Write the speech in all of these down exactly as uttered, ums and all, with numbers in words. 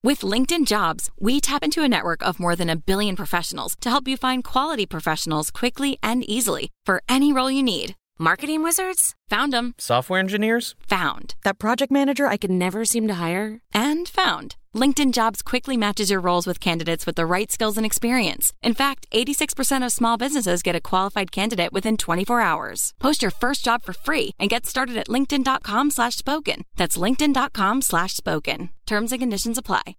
With LinkedIn Jobs, we tap into a network of more than a billion professionals to help you find quality professionals quickly and easily for any role you need. Marketing wizards? Found them. Software engineers? Found. That project manager I could never seem to hire? And found. LinkedIn Jobs quickly matches your roles with candidates with the right skills and experience. In fact, eighty-six percent of small businesses get a qualified candidate within twenty-four hours. Post your first job for free and get started at linkedin.com slash spoken. That's linkedin.com slash spoken. Terms and conditions apply.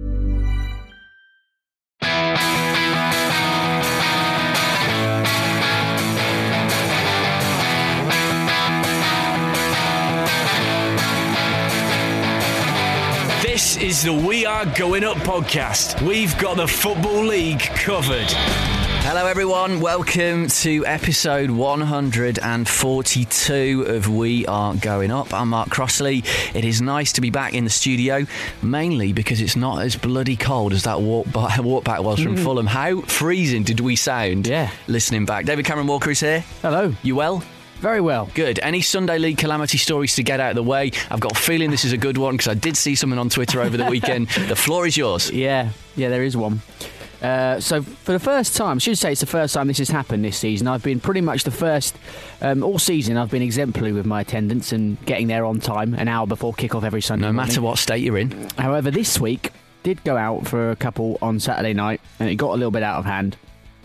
This is the We Are Going Up podcast. We've got the Football League covered. Hello everyone, welcome to episode one hundred forty-two of We Are Going Up. I'm Mark Crossley. It is nice to be back in the studio, mainly because it's not as bloody cold as that walk, by, walk back was from Fulham. How freezing did we sound yeah. listening back? David Cameron Walker is here. Hello. You well? Very well. Good. Any Sunday League calamity stories to get out of the way? I've got a feeling this is a good one because I did see something on Twitter over the weekend. The floor is yours. Yeah, yeah, there is one. Uh, so for the first time, I should say it's the first time this has happened this season. I've been pretty much the first, um, all season I've been exemplary with my attendance and getting there on time, an hour before kick-off every Sunday No morning. matter what state you're in. However, this week, did go out for a couple on Saturday night and it got a little bit out of hand.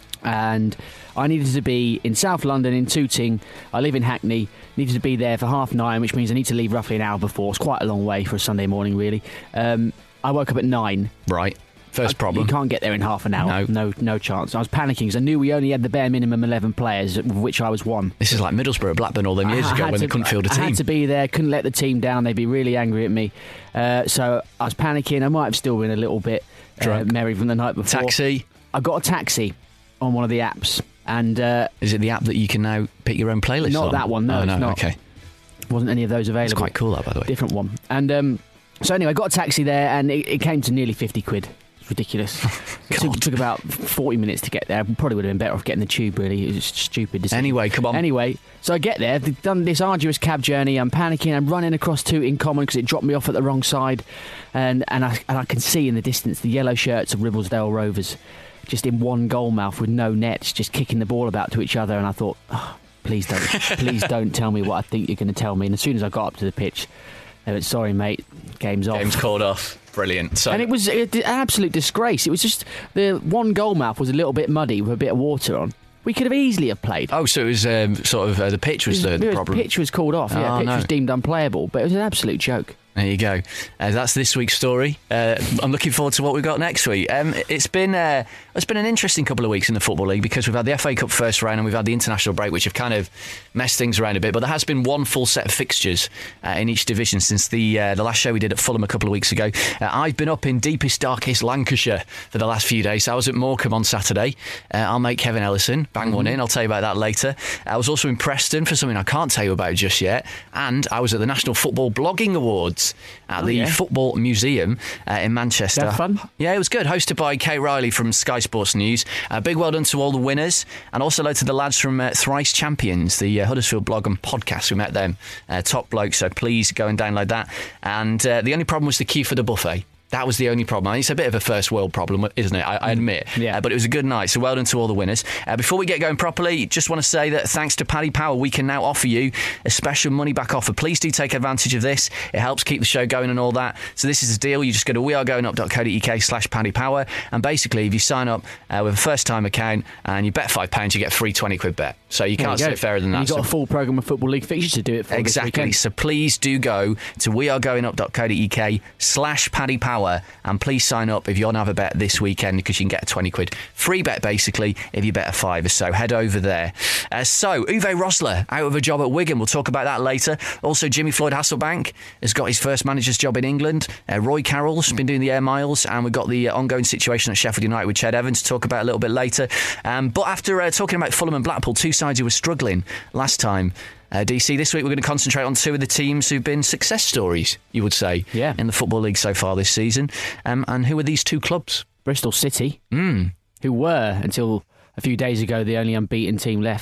And I needed to be in South London in Tooting. I live in Hackney. Needed to be there for half nine, which means I need to leave roughly an hour before. It's quite a long way for a Sunday morning, really. Um, I woke up at nine. Right. First problem. You can't get there in half an hour. No, no, no chance. I was panicking because I knew we only had the bare minimum eleven players, of which I was one. This is like Middlesbrough, Blackburn all them years I ago when to, they couldn't field a team. I had to be there. Couldn't let the team down. They'd be really angry at me. Uh, so I was panicking. I might have still been a little bit uh, merry from the night before. Taxi. I got a taxi on one of the apps. And uh, is it the app that you can now pick your own playlist not on? That one, no, oh, no it's not. Okay. Wasn't any of those available. It's quite cool, that, by the way. Different one. And um, so anyway, I got a taxi there, and it, it came to nearly fifty quid. It's ridiculous. It took, took about forty minutes to get there. I probably would have been better off getting the tube, really. It was a stupid decision. Anyway, come on. Anyway, so I get there. They've done this arduous cab journey. I'm panicking. I'm running across Tooting Common because it dropped me off at the wrong side. And, and, I, and I can see in the distance the yellow shirts of Ribblesdale Rovers just in one goal mouth with no nets, just kicking the ball about to each other. And I thought, oh, please don't, please don't tell me what I think you're going to tell me. And as soon as I got up to the pitch, they went, sorry, mate, game's off. Game's called off. Brilliant. So, and it was an absolute disgrace. It was just the one goal mouth was a little bit muddy with a bit of water on. We could have easily have played. Oh, so it was um, sort of uh, the pitch was, was the, the problem. The pitch was called off. Yeah, oh, pitch no. was deemed unplayable, but it was an absolute joke. There you go. Uh, that's this week's story. Uh, I'm looking forward to what we've got next week. Um, it's been uh, it's been an interesting couple of weeks in the Football League because we've had the F A Cup first round and we've had the international break, which have kind of messed things around a bit. But there has been one full set of fixtures uh, in each division since the uh, the last show we did at Fulham a couple of weeks ago. Uh, I've been up in deepest, darkest Lancashire for the last few days. So I was at Morecambe on Saturday. Uh, I'll make Kevin Ellison bang mm-hmm. one in. I'll tell you about that later. I was also in Preston for something I can't tell you about just yet. And I was at the National Football Blogging Awards at oh, the yeah. Football Museum uh, in Manchester. That fun? Yeah, it was good. Hosted by Kay Riley from Sky Sports News. Uh, big well done to all the winners, and also hello to the lads from uh, Thrice Champions, the uh, Huddersfield blog and podcast. We met them, uh, top blokes. So please go and download that. And uh, the only problem was the queue for the buffet. That was the only problem. I mean, it's a bit of a first world problem, isn't it? I, I admit. Yeah. Uh, but it was a good night, so well done to all the winners. Uh, before we get going properly, just want to say that thanks to Paddy Power, we can now offer you a special money back offer. Please do take advantage of this. It helps keep the show going and all that. So this is the deal. You just go to wearegoingup.co.uk slash Paddy Power. And basically, if you sign up uh, with a first-time account and you bet five pounds, you get a free twenty quid bet. So you can't say fairer than that. You've got so, a full programme of Football League fixtures to do it for. Exactly. So please do go to wearegoingup.co.uk slash Paddy Power and please sign up if you want to have a bet this weekend because you can get a twenty quid free bet basically if you bet a fiver. So head over there. Uh, so Uwe Rosler out of a job at Wigan. We'll talk about that later. Also Jimmy Floyd Hasselbank has got his first manager's job in England. Uh, Roy Carroll's been doing the air miles, and we've got the uh, ongoing situation at Sheffield United with Ched Evans to talk about a little bit later. Um, but after uh, talking about Fulham and Blackpool, two sides who were struggling last time, Uh, D C, this week we're going to concentrate on two of the teams who've been success stories, you would say, yeah. in the Football League so far this season. Um, and who are these two clubs? Bristol City, mm. who were, until a few days ago, the only unbeaten team left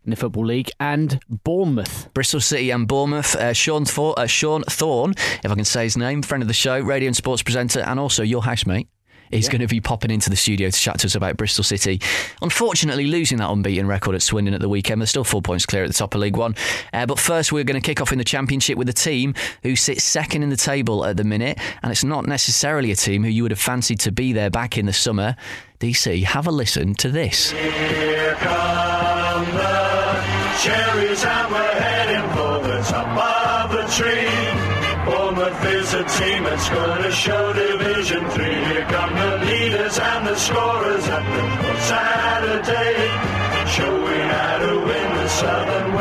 in the Football League, and Bournemouth. Bristol City and Bournemouth. Uh, Sean, Thor- uh, Sean Thorne, if I can say his name, friend of the show, radio and sports presenter, and also your housemate, is yeah. going to be popping into the studio to chat to us about Bristol City. Unfortunately, losing that unbeaten record at Swindon at the weekend. They're still four points clear at the top of League One. Uh, but first, we're going to kick off in the Championship with a team who sits second in the table at the minute, and it's not necessarily a team who you would have fancied to be there back in the summer. D C, have a listen to this. Here come the cherries and we're heading for the top of the tree. Bournemouth is a team that's going to show Division three. Here come the leaders and the scorers at the Saturday, showing how to win the Southern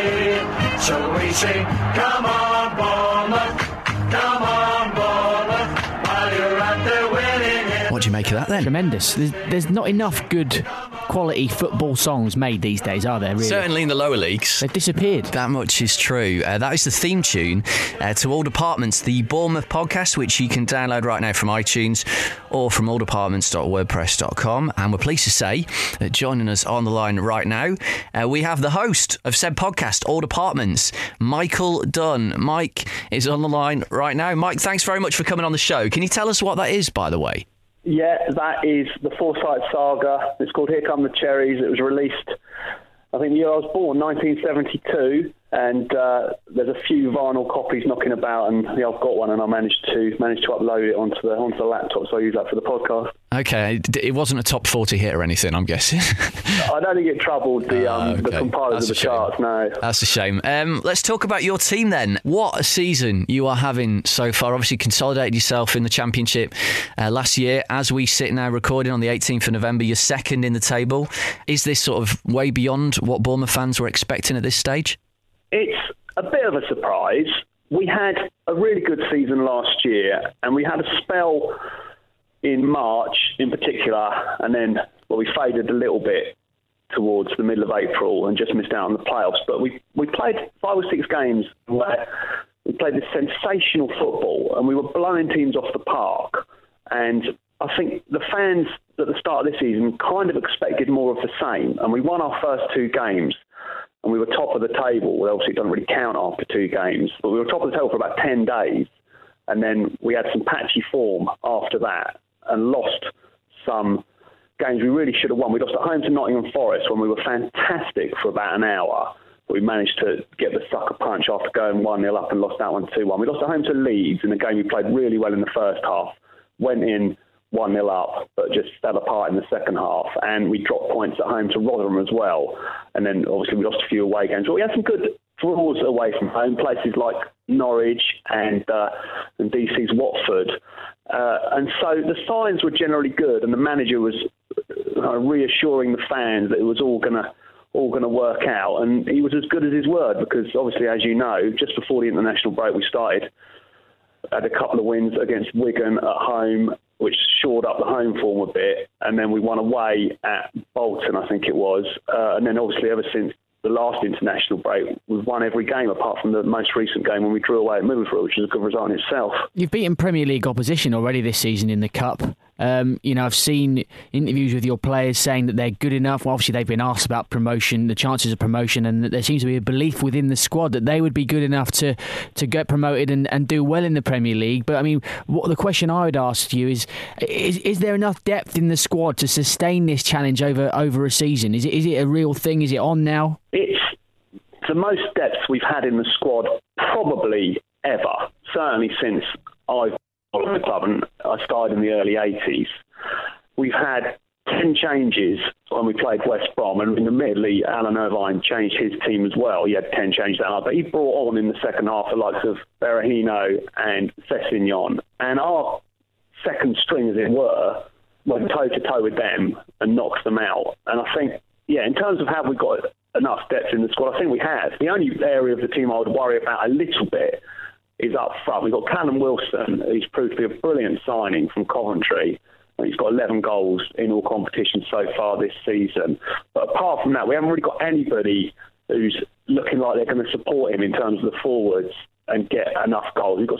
way. So we sing, come on Bournemouth, come on Bournemouth, while you're out there winning it. What do you make of that then? Tremendous. There's, there's not enough good quality football songs made these days, are there, really? Certainly in the lower leagues. They've disappeared. That much is true. Uh, that is the theme tune uh, to All Departments, the Bournemouth podcast, which you can download right now from iTunes or from all departments dot wordpress dot com. And we're pleased to say that joining us on the line right now, uh, we have the host of said podcast, All Departments, Michael Dunn. Mike is on the line right now. Mike, thanks very much for coming on the show. Can you tell us what that is, by the way? Yeah, that is the Forsyth Saga. It's called Here Come the Cherries. It was released, I think, the year I was born, nineteen seventy-two, and uh, there's a few vinyl copies knocking about, and yeah, I've got one, and I managed to managed to upload it onto the onto the laptop, so I use that for the podcast. Okay, it wasn't a top forty hit or anything, I'm guessing. I don't think it troubled the um, uh, okay. the compilers That's of the charts. No, that's a shame. Um, let's talk about your team then. What a season you are having so far. Obviously, consolidated yourself in the Championship uh, last year. As we sit now recording on the eighteenth of November, you're second in the table. Is this sort of way beyond what Bournemouth fans were expecting at this stage? It's a bit of a surprise. We had a really good season last year, and we had a spell in March in particular, and then well, we faded a little bit towards the middle of April and just missed out on the playoffs. But we we played five or six games where we played this sensational football, and we were blowing teams off the park. And I think the fans at the start of this season kind of expected more of the same, and we won our first two games. And we were top of the table. Well, obviously, it doesn't really count after two games, but we were top of the table for about ten days. And then we had some patchy form after that and lost some games we really should have won. We lost at home to Nottingham Forest when we were fantastic for about an hour. But we managed to get the sucker punch after going one nil up and lost that one two one. We lost at home to Leeds in a game we played really well in the first half. Went in one nil up, but just fell apart in the second half. And we dropped points at home to Rotherham as well. And then, obviously, we lost a few away games. But we had some good draws away from home, places like Norwich and, uh, and D C's Watford. Uh, and so the signs were generally good, and the manager was uh, reassuring the fans that it was all going to all going to work out. And he was as good as his word, because, obviously, as you know, just before the international break, we started, had a couple of wins against Wigan at home, which shored up the home form a bit, and then we won away at Bolton, I think it was. Uh, and then obviously ever since the last international break, we've won every game apart from the most recent game when we drew away at Middlesbrough, which is a good result in itself. You've beaten Premier League opposition already this season in the Cup. Um, you know, I've seen interviews with your players saying that they're good enough. Well, obviously, they've been asked about promotion, the chances of promotion, and that there seems to be a belief within the squad that they would be good enough to, to get promoted and, and do well in the Premier League. But, I mean, what the question I would ask you is, is, is there enough depth in the squad to sustain this challenge over, over a season? Is it is it a real thing? Is it on now? It's the most depth we've had in the squad probably ever, certainly since I've followed the club, and I started in the early eighties. We've had ten changes when we played West Brom, and admittedly Alan Irvine changed his team as well. He had ten changes that night, but he brought on in the second half the likes of Berahino and Sessegnon, and our second string, as it were, went toe-to-toe with them and knocked them out. And I think, yeah, in terms of have we got enough depth in the squad, I think we have. The only area of the team I would worry about a little bit is up front. We've got Callum Wilson, who's proved to be a brilliant signing from Coventry. He's got eleven goals in all competitions so far this season. But apart from that, we haven't really got anybody who's looking like they're going to support him in terms of the forwards and get enough goals. We've got some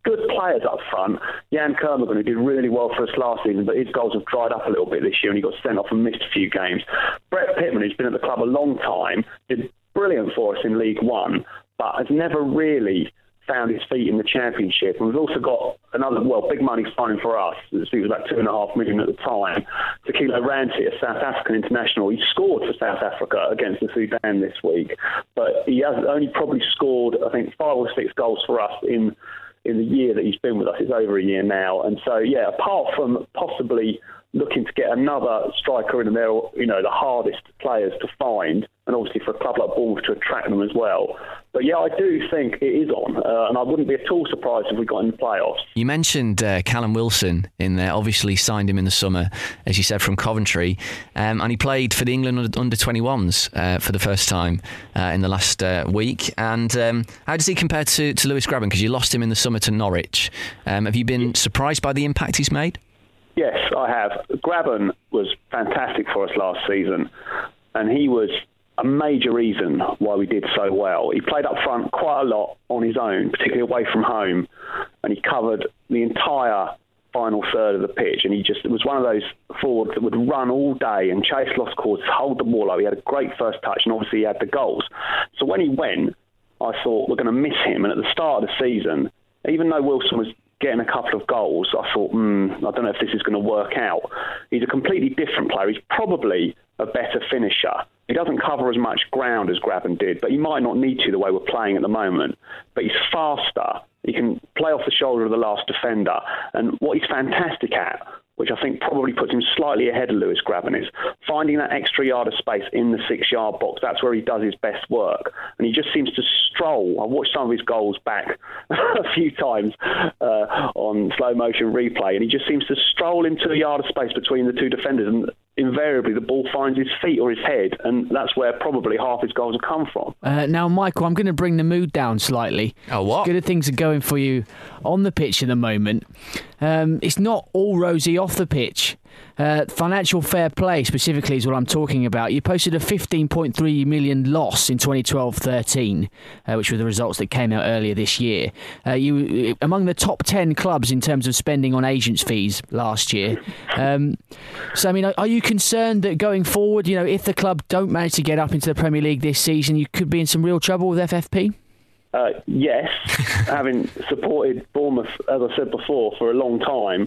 good players up front. Jan Kermorgan, who did really well for us last season, but his goals have dried up a little bit this year and he got sent off and missed a few games. Brett Pittman, who's been at the club a long time, did brilliant for us in League One, but has never really found his feet in the Championship. And we've also got another, well, big money signing for us. It was about two and a half million at the time. Tequila Ranti, a South African international. He scored for South Africa against the Sudan this week, but he has only probably scored, I think, five or six goals for us in in the year that he's been with us. It's over a year now. And so, yeah, apart from possibly looking to get another striker in there, you know, the hardest players to find, and obviously for a club like Bournemouth to attract them as well. But yeah, I do think it is on, uh, and I wouldn't be at all surprised if we got in the playoffs. You mentioned uh, Callum Wilson in there, obviously signed him in the summer, as you said, from Coventry, um, and he played for the England under twenty-ones uh, for the first time uh, in the last uh, week. And um, how does he compare to, to Lewis Grabban? Because you lost him in the summer to Norwich. Um, have you been surprised by the impact he's made? Yes, I have. Grabban was fantastic for us last season, and he was a major reason why we did so well. He played up front quite a lot on his own, particularly away from home, and he covered the entire final third of the pitch, and he just it was one of those forwards that would run all day and chase lost causes, hold the ball up. He had a great first touch, and obviously he had the goals. So when he went, I thought, we're going to miss him. And at the start of the season, even though Wilson was getting a couple of goals, I thought, hmm, I don't know if this is going to work out. He's a completely different player. He's probably a better finisher. He doesn't cover as much ground as Grabban did, but he might not need to the way we're playing at the moment. But he's faster. He can play off the shoulder of the last defender. And what he's fantastic at, which I think probably puts him slightly ahead of Lewis Grabban, is finding that extra yard of space in the six-yard box. That's where he does his best work. And he just seems to stroll. I've watched some of his goals back a few times uh, on slow-motion replay, and he just seems to stroll into a yard of space between the two defenders, and invariably the ball finds his feet or his head, and that's where probably half his goals have come from. Uh, now, Michael, I'm going to bring the mood down slightly. Oh, what? Good things are going for you on the pitch at the moment. Um, it's not all rosy off the pitch. Uh, financial fair play specifically is what I'm talking about. You posted a fifteen point three million loss in twenty twelve thirteen, uh, which were the results that came out earlier this year. Uh, you among the top ten clubs in terms of spending on agents' fees last year. Um, so, I mean, are, are you concerned that going forward, you know, if the club don't manage to get up into the Premier League this season, you could be in some real trouble with F F P? Uh, yes, having supported Bournemouth, as I said before, for a long time,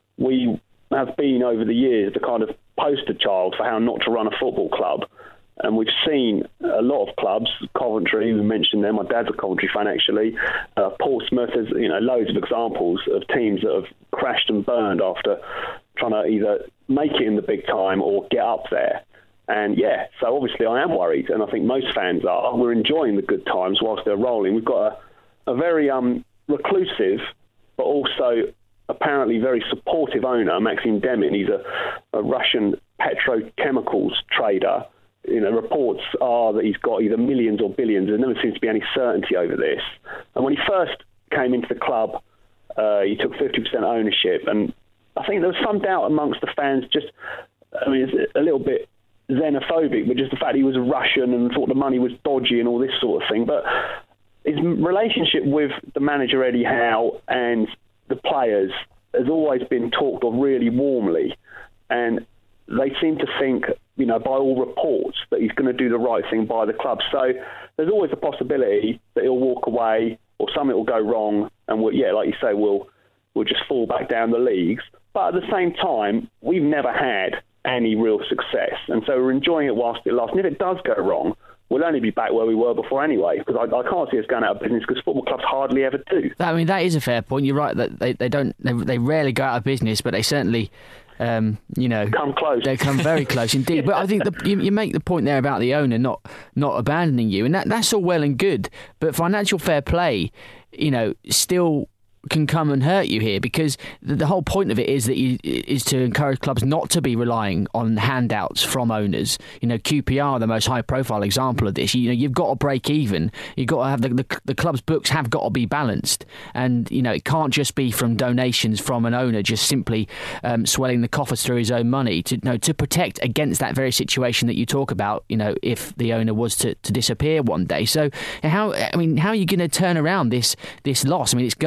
we have been over the years the kind of poster child for how not to run a football club. And we've seen a lot of clubs, Coventry, we mentioned them, my dad's a Coventry fan actually, uh, Portsmouth, there's you know, loads of examples of teams that have crashed and burned after trying to either make it in the big time or get up there. And yeah, so obviously I am worried, and I think most fans are. We're enjoying the good times whilst they're rolling. We've got a, a very um, reclusive, but also apparently very supportive owner, Maxim Demin. He's a, a Russian petrochemicals trader. You know, reports are that he's got either millions or billions. There never seems to be any certainty over this. And when he first came into the club, uh, he took fifty percent ownership, and I think there was some doubt amongst the fans. Just, I mean, it's a little bit xenophobic, but just the fact he was a Russian and thought the money was dodgy and all this sort of thing. But his relationship with the manager Eddie Howe and the players has always been talked of really warmly, and they seem to think, you know, by all reports, that he's going to do the right thing by the club. So there's always a possibility that he'll walk away or something will go wrong, and we'll, yeah, like you say, we'll we'll just fall back down the leagues. But at the same time, we've never had any real success, and so we're enjoying it whilst it lasts. And if it does go wrong, we'll only be back where we were before anyway, because I, I can't see us going out of business, because football clubs hardly ever do. I mean, that is a fair point. You're right that they, they don't they, they rarely go out of business, but they certainly, um, you know, come close. They come very close indeed. Yeah. But I think the, you, you make the point there about the owner not not abandoning you, and that that's all well and good. But financial fair play, you know, still can come and hurt you here, because the, the whole point of it is that you, is to encourage clubs not to be relying on handouts from owners. You know, Q P R are the most high profile example of this. You know, you've got to break even. You've got to have the, the the club's books have got to be balanced, and you know it can't just be from donations from an owner just simply um, swelling the coffers through his own money. To you know, to protect against that very situation that you talk about. You know, if the owner was to, to disappear one day. So how I mean, how are you going to turn around this this loss? I mean, it's going up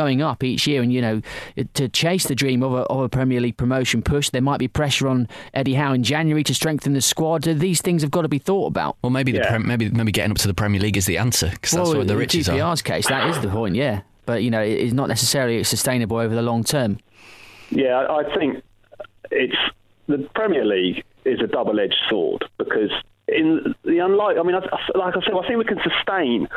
each year. And, you know, to chase the dream of a, of a Premier League promotion push, there might be pressure on Eddie Howe in January to strengthen the squad. These things have got to be thought about. Well, maybe yeah. the maybe maybe getting up to the Premier League is the answer, because that's well, what the in riches Q P R's are. case, that is the point, yeah. But, you know, it is not necessarily sustainable over the long term. Yeah, I think it's the Premier League is a double-edged sword, because in the unlike, I mean, like I said, I think we can sustain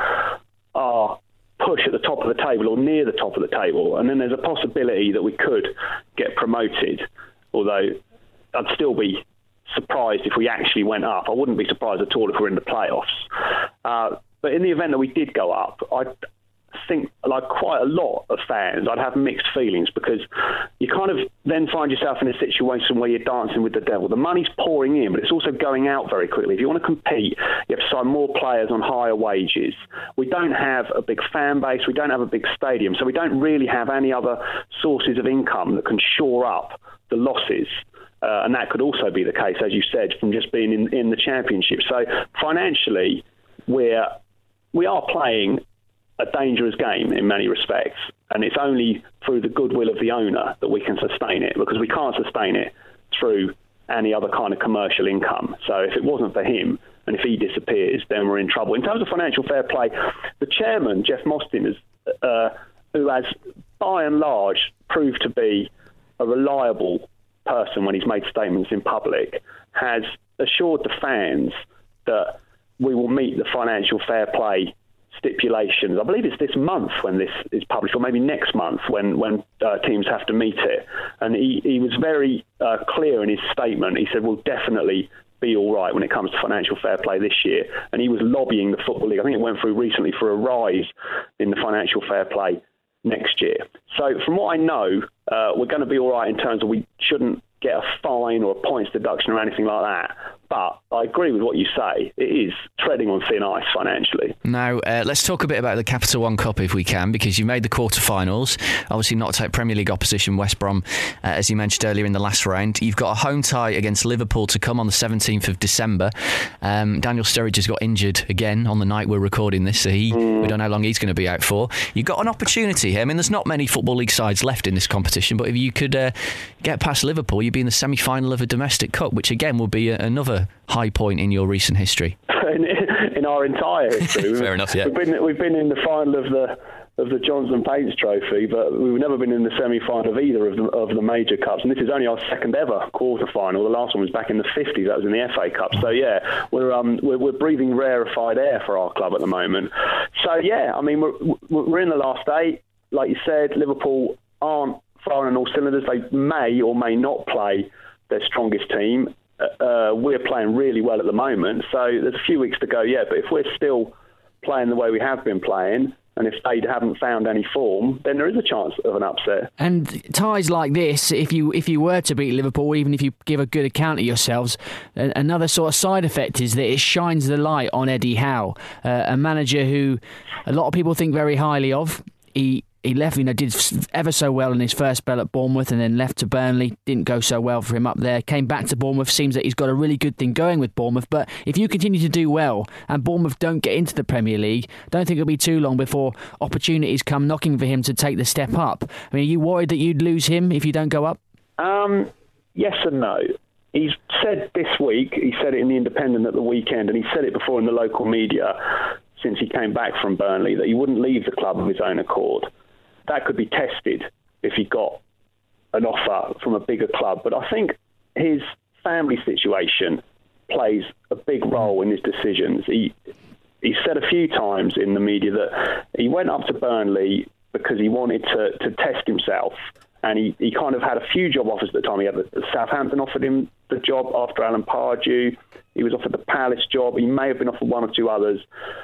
our push at the top of the table or near the top of the table, and then there's a possibility that we could get promoted. Although I'd still be surprised if we actually went up. I wouldn't be surprised at all if we're in the playoffs. Uh, but in the event that we did go up, I think, like quite a lot of fans, I'd have mixed feelings, because you kind of then find yourself in a situation where you're dancing with the devil. The money's pouring in, but it's also going out very quickly. If you want to compete, you have to sign more players on higher wages. We don't have a big fan base. We don't have a big stadium. So we don't really have any other sources of income that can shore up the losses. Uh, and that could also be the case, as you said, from just being in, in the Championship. So financially, we're, we are playing a dangerous game in many respects, and it's only through the goodwill of the owner that we can sustain it, because we can't sustain it through any other kind of commercial income. So if it wasn't for him, and if he disappears, then we're in trouble. In terms of financial fair play, the chairman, Jeff Mostyn, is, uh, who has by and large proved to be a reliable person when he's made statements in public, has assured the fans that we will meet the financial fair play stipulations. I believe it's this month when this is published, or maybe next month when when uh, teams have to meet it. And he, he was very uh, clear in his statement. He said, we'll definitely be all right when it comes to financial fair play this year. And he was lobbying the Football League. I think it went through recently for a rise in the financial fair play next year. So from what I know, uh, we're going to be all right in terms of we shouldn't get a fine or a points deduction or anything like that. But I agree with what you say. It is treading on thin ice financially. Now, uh, let's talk a bit about the Capital One Cup if we can, because you made the quarter-finals. Obviously knocked out Premier League opposition West Brom, uh, as you mentioned earlier in the last round. You've got a home tie against Liverpool to come on the seventeenth of December. Um, Daniel Sturridge has got injured again on the night we're recording this, so he, mm. we don't know how long he's going to be out for. You've got an opportunity here. I mean, there's not many Football League sides left in this competition, but if you could uh, get past Liverpool, you'd be in the semi-final of a domestic cup, which again will be a, another high point in your recent history. in, in our entire history. Fair enough, yeah. We've been, we've been in the final of the of the Johnson Paints Trophy, but we've never been in the semi-final of either of the, of the major cups. And this is only our second ever quarter-final. The last one was back in the fifties. That was in the F A Cup. So, yeah, we're, um, we're, we're breathing rarefied air for our club at the moment. So, yeah, I mean, we're, we're in the last eight. Like you said, Liverpool aren't firing on all cylinders. They may or may not play their strongest team. Uh, we're playing really well at the moment, so there's a few weeks to go yet. But if we're still playing the way we have been playing, and if they haven't found any form, then there is a chance of an upset. And ties like this, if you if you were to beat Liverpool, even if you give a good account of yourselves, another sort of side effect is that it shines the light on Eddie Howe, uh, a manager who a lot of people think very highly of. He He left, you know, did ever so well in his first spell at Bournemouth, and then left to Burnley. Didn't go so well for him up there. Came back to Bournemouth. Seems that he's got a really good thing going with Bournemouth. But if you continue to do well and Bournemouth don't get into the Premier League, don't think it'll be too long before opportunities come knocking for him to take the step up. I mean, are you worried that you'd lose him if you don't go up? Um, yes and no. He's said this week, he said it in the Independent at the weekend, and he said it before in the local media since he came back from Burnley, that he wouldn't leave the club of his own accord. That could be tested if he got an offer from a bigger club. But I think his family situation plays a big role in his decisions. He he said a few times in the media that he went up to Burnley because he wanted to, to test himself. And he, he kind of had a few job offers at the time. He had the, Southampton offered him the job after Alan Pardew. He was offered the Palace job. He may have been offered one or two others.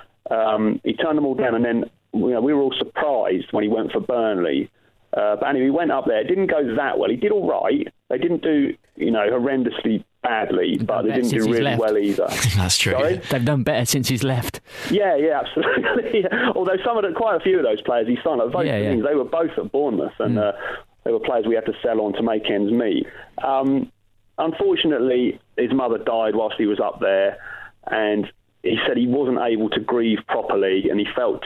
Um, he turned them all down, and then you know, we were all surprised when he went for Burnley. Uh, but anyway, he went up there. It didn't go that well. He did all right. They didn't do, you know, horrendously badly, but they didn't do really left. well either. That's true. Sorry? Yeah. They've done better since he's left. Yeah, yeah, absolutely. Although some of the, quite a few of those players he signed, like both yeah, yeah. things, they were both at Bournemouth, and mm. uh, they were players we had to sell on to make ends meet. Um, unfortunately, his mother died whilst he was up there, and he said he wasn't able to grieve properly, and he felt too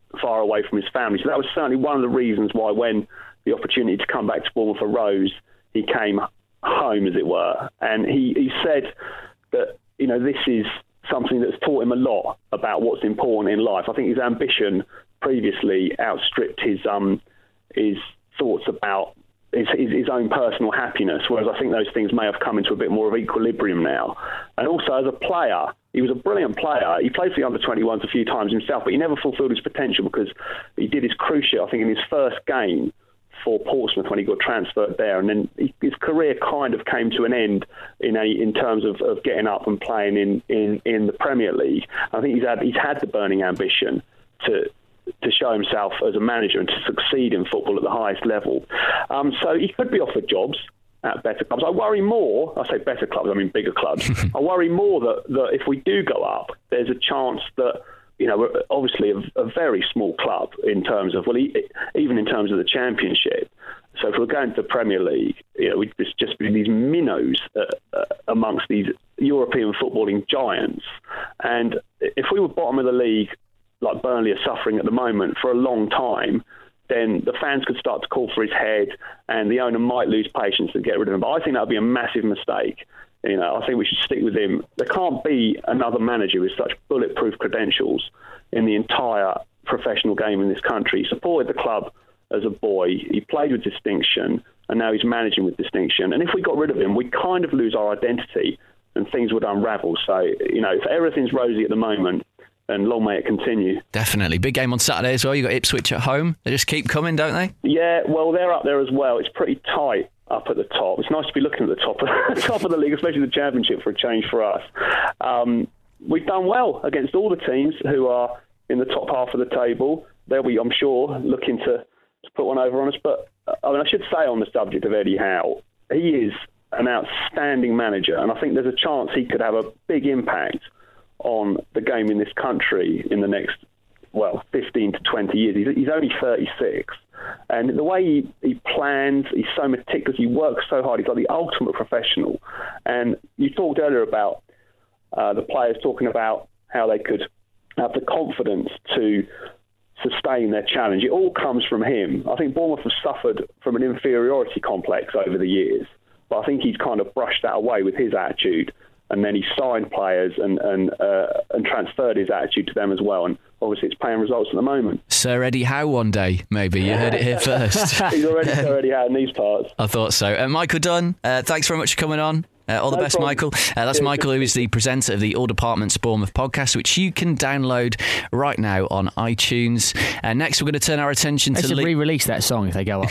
far away from his family. So that was certainly one of the reasons why, when the opportunity to come back to Bournemouth arose, he came home, as it were. And he, he said that, you know, this is something that's taught him a lot about what's important in life. I think his ambition previously outstripped his um his thoughts about his, his, his own personal happiness, whereas I think those things may have come into a bit more of equilibrium now. And also, as a player, he was a brilliant player. He played for the under twenty-ones a few times himself, but he never fulfilled his potential because he did his cruciate, I think, in his first game for Portsmouth when he got transferred there, and then he, his career kind of came to an end in a in terms of, of getting up and playing in, in, in the Premier League. I think he's had he's had the burning ambition to to show himself as a manager and to succeed in football at the highest level. Um, so he could be offered jobs at better clubs. I worry more, I say better clubs, I mean bigger clubs. I worry more that, that if we do go up, there's a chance that, you know, we're obviously a, a very small club in terms of, well, even in terms of the Championship. So if we're going to the Premier League, you know, it's just be these minnows uh, uh, amongst these European footballing giants. And if we were bottom of the league, like Burnley are suffering at the moment, for a long time, then the fans could start to call for his head and the owner might lose patience and get rid of him. But I think that would be a massive mistake. You know, I think we should stick with him. There can't be another manager with such bulletproof credentials in the entire professional game in this country. He supported the club as a boy. He played with distinction, and now he's managing with distinction. And if we got rid of him, we kind of lose our identity and things would unravel. So, you know, if everything's rosy at the moment, and long may it continue. Definitely. Big game on Saturday as well. You've got Ipswich at home. They just keep coming, don't they? Yeah, well, they're up there as well. It's pretty tight up at the top. It's nice to be looking at the top of, top of the league, especially the Championship, for a change for us. Um, we've done well against all the teams who are in the top half of the table. They'll be, I'm sure, looking to, to put one over on us. But I mean, I should say on the subject of Eddie Howe, he is an outstanding manager, and I think there's a chance he could have a big impact on the game in this country in the next, well, fifteen to twenty years. He's, he's only thirty-six. And the way he, he plans, he's so meticulous, he works so hard, he's like the ultimate professional. And you talked earlier about uh, the players talking about how they could have the confidence to sustain their challenge. It all comes from him. I think Bournemouth have suffered from an inferiority complex over the years, but I think he's kind of brushed that away with his attitude. And then he signed players and and uh, and transferred his attitude to them as well. And obviously it's paying results at the moment. Sir Eddie Howe one day, maybe. You heard it here first. He's already Sir Eddie Howe in these parts. I thought so. Uh, Michael Dunn, uh, thanks very much for coming on. Uh, all the No best, problem. Michael. Uh, that's Yeah, Michael, good who is the presenter of the All Departments Bournemouth podcast, which you can download right now on iTunes. Uh, next, we're going to turn our attention They to... should Le- re-release that song if they go up.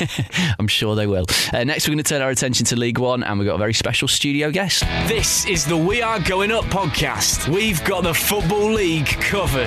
I'm sure they will. Uh, next, we're going to turn our attention to League One, and we've got a very special studio guest. This is the We Are Going Up podcast. We've got the Football League covered.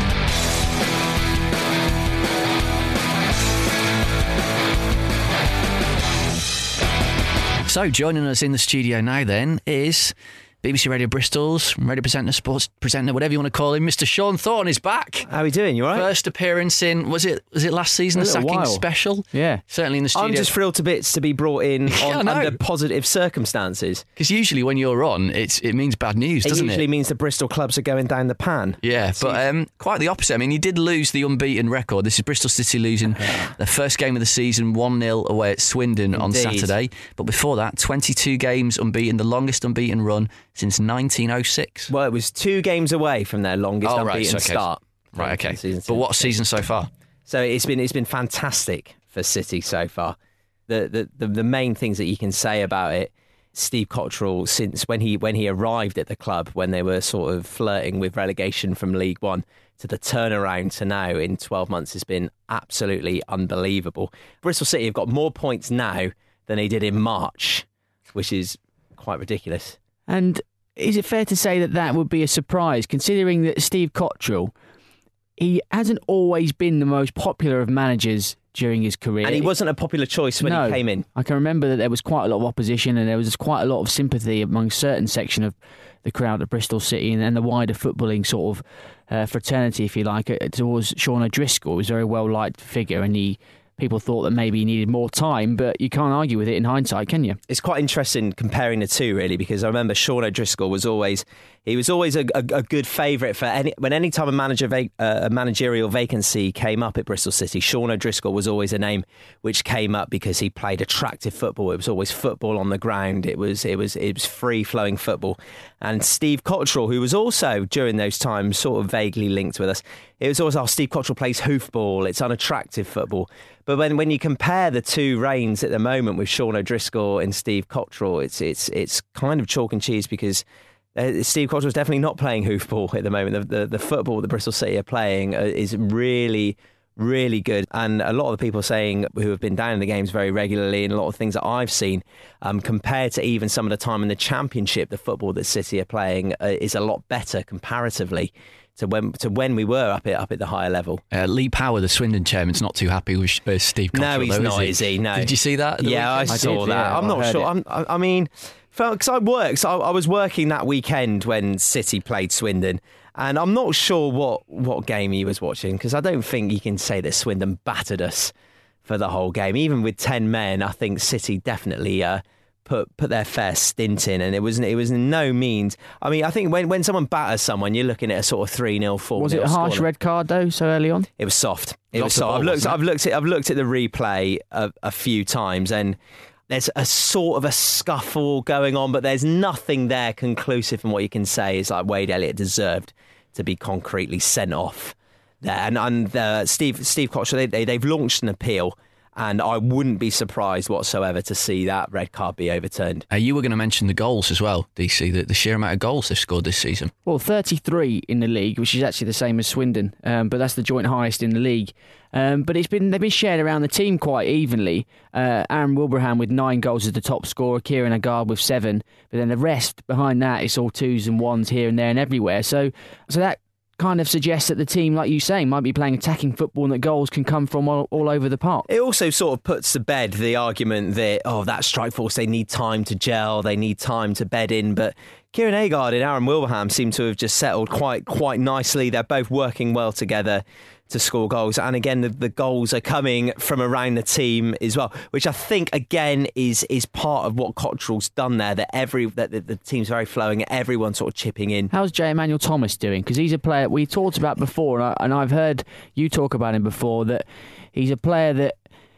So, joining us in the studio now, then, is B B C Radio Bristol's radio presenter, sports presenter, whatever you want to call him, Mister Sean Thorne is back. How are we doing? You all right? First appearance in, was it was it last season, A the little sacking while. special? Yeah. Certainly in the studio. I'm just thrilled to bits to be brought in Yeah, I on, know. under positive circumstances. Because usually when you're on, it's it means bad news, It doesn't usually it? means the Bristol clubs are going down the pan. Yeah, but um, quite the opposite. I mean, you did lose the unbeaten record. This is Bristol City losing the first game of the season one nil away at Swindon on Indeed. Saturday. But before that, twenty-two games unbeaten, the longest unbeaten run since nineteen oh six. Well, it was two games away from their longest Oh, right, unbeaten okay. start. Right, okay. in season But what six. season so far? So it's been it's been fantastic for City so far. The, the the the main things that you can say about it, Steve Cottrell, since when he when he arrived at the club, when they were sort of flirting with relegation from League One, to the turnaround to now in twelve months has been absolutely unbelievable. Bristol City have got more points now than they did in March, which is quite ridiculous. And is it fair to say that that would be a surprise, considering that Steve Cottrell, he hasn't always been the most popular of managers during his career. And he wasn't a popular choice when No. he came in. I can remember that there was quite a lot of opposition and there was quite a lot of sympathy among a certain section of the crowd at Bristol City and, and the wider footballing sort of uh, fraternity, if you like, uh, towards Sean O'Driscoll. He was a very well-liked figure and he people thought that maybe he needed more time, but you can't argue with it in hindsight, can you? It's quite interesting comparing the two, really, because I remember Sean O'Driscoll was always, He was always a, a, a good favourite for any when any time a manager va- uh, a managerial vacancy came up at Bristol City. Sean O'Driscoll was always a name which came up because he played attractive football. It was always football on the ground. It was it was it was free flowing football. And Steve Cottrell, who was also during those times sort of vaguely linked with us, it was always, oh, Steve Cottrell plays hoofball. It's unattractive football. But when, when you compare the two reigns at the moment with Sean O'Driscoll and Steve Cottrell, it's it's it's kind of chalk and cheese because Uh, Steve Cottrell is definitely not playing hoofball at the moment. The, the, the football that Bristol City are playing uh, is really, really good. And a lot of the people saying who have been down in the games very regularly and a lot of things that I've seen, um, compared to even some of the time in the Championship, the football that City are playing uh, is a lot better comparatively to when to when we were up at up at the higher level. Uh, Lee Power, the Swindon chairman's not too happy with uh, Steve Cottrell. No, he's though, not, is he? is he? No. Did you see that? Yeah, weekend? I saw I did, that. yeah, I'm I not heard sure. it. I'm, I, I mean, because I worked, so I, I was working that weekend when City played Swindon, and I'm not sure what, what game he was watching because I don't think you can say that Swindon battered us for the whole game. Even with ten men, I think City definitely uh, put put their fair stint in, and it was it was no means. I mean, I think when, when someone batters someone, you're looking at a sort of three nil, four nil. Was it a harsh red card though so early on? It was soft. It Lots was of soft. ball, I've looked. wasn't it? I've looked at. I've looked at the replay a, a few times, and there's a sort of a scuffle going on, but there's nothing there conclusive. And what you can say is like Wade Elliott deserved to be concretely sent off there, and and uh, Steve Steve Cottrell they, they they've launched an appeal. And I wouldn't be surprised whatsoever to see that red card be overturned. Uh, you were going to mention the goals as well, D C, the, the sheer amount of goals they've scored this season. Well, thirty-three in the league, which is actually the same as Swindon, um, but that's the joint highest in the league. Um, but it's been they've been shared around the team quite evenly. Uh, Aaron Wilbraham with nine goals as the top scorer, Kieran Agard with seven, but then the rest behind that it's all twos and ones here and there and everywhere. So, so that kind of suggests that the team, like you say, might be playing attacking football and that goals can come from all, all over the park. It also sort of puts to bed the argument that, oh, that strike force, they need time to gel, they need time to bed in. But Kieran Agard and Aaron Wilbraham seem to have just settled quite quite nicely. They're both working well together to score goals. And again, the, the goals are coming from around the team as well, which I think, again, is is part of what Cottrell's done there, that every that the, the team's very flowing, everyone sort of chipping in. How's J. Emmanuel Thomas doing? Because he's a player we talked about before, and, I, and I've heard you talk about him before, that he's a player that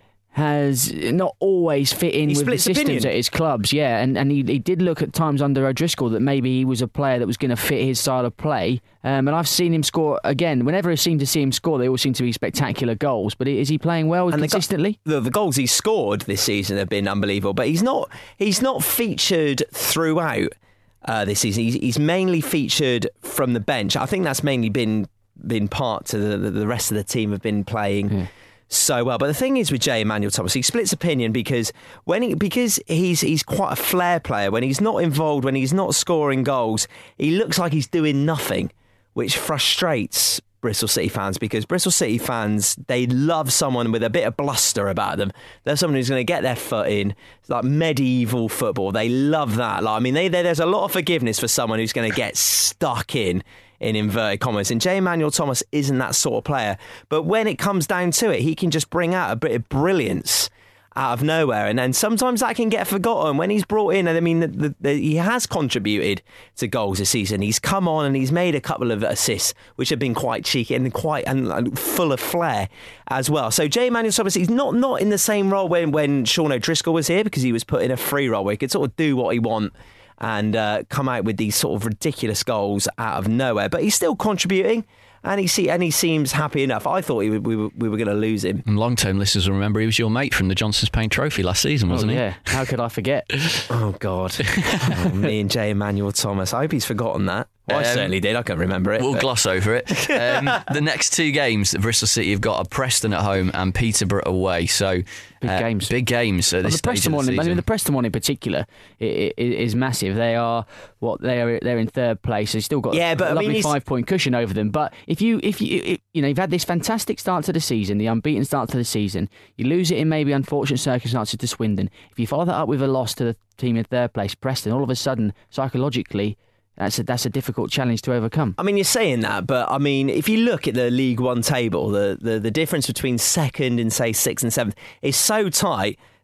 has not always fit in He with the splits systems opinion. at his clubs, yeah, and, and he, he did look at times under O'Driscoll that maybe he was a player that was going to fit his style of play, um, and I've seen him score, again, whenever I seem to see him score, they all seem to be spectacular goals, but is he playing well And the go- consistently? The, the goals he's scored this season have been unbelievable, but he's not he's not featured throughout uh, this season. He's, he's mainly featured from the bench. I think that's mainly been been part to the, the, the rest of the team have been playing Yeah. so well. But the thing is with J. Emmanuel Thomas, he splits opinion because when he, because he's he's quite a flair player. When he's not involved, when he's not scoring goals, he looks like he's doing nothing, which frustrates Bristol City fans, because Bristol City fans, they love someone with a bit of bluster about them. They're someone who's going to get their foot in. It's like medieval football. They love that. Like, I mean, they, they, there's a lot of forgiveness for someone who's going to get stuck in, in inverted commas. And J. Emmanuel Thomas isn't that sort of player. But when it comes down to it, he can just bring out a bit of brilliance out of nowhere, and then sometimes that can get forgotten when he's brought in. And I mean, the, the, the, he has contributed to goals this season. He's come on and he's made a couple of assists, which have been quite cheeky and quite and, and full of flair as well. So J. Emmanuel Thomas, he's not not in the same role when when Sean O'Driscoll was here, because he was put in a free role where he could sort of do what he want and uh, come out with these sort of ridiculous goals out of nowhere. But he's still contributing. And he see, and he seems happy enough. I thought he, we were, we were going to lose him. And long-term listeners will remember he was your mate from the Johnson's Paint Trophy last season, wasn't oh, he? Yeah, how could I forget? Oh, God. Oh, me and J. Emmanuel Thomas. I hope he's forgotten that. Well, I Um, certainly did. I can't remember it. We'll but- gloss over it. Um, the next two games that Bristol City have got are Preston at home and Peterborough away. So Big uh, games. Big games at Well, this the stage Preston of the one, I season. mean, the Preston one in particular i- i- is massive. They are what they are. They're in third place. They've still got Yeah, but, a I lovely mean, he's- five point cushion over them. But if you, if you, if, you know, you've had this fantastic start to the season, the unbeaten start to the season. You lose it in maybe unfortunate circumstances to Swindon. If you follow that up with a loss to the team in third place, Preston, all of a sudden, psychologically, that's a that's a difficult challenge to overcome. I mean, you're saying that, but I mean, if you look at the League One table, the, the, the difference between second and, say, sixth and seventh is so tight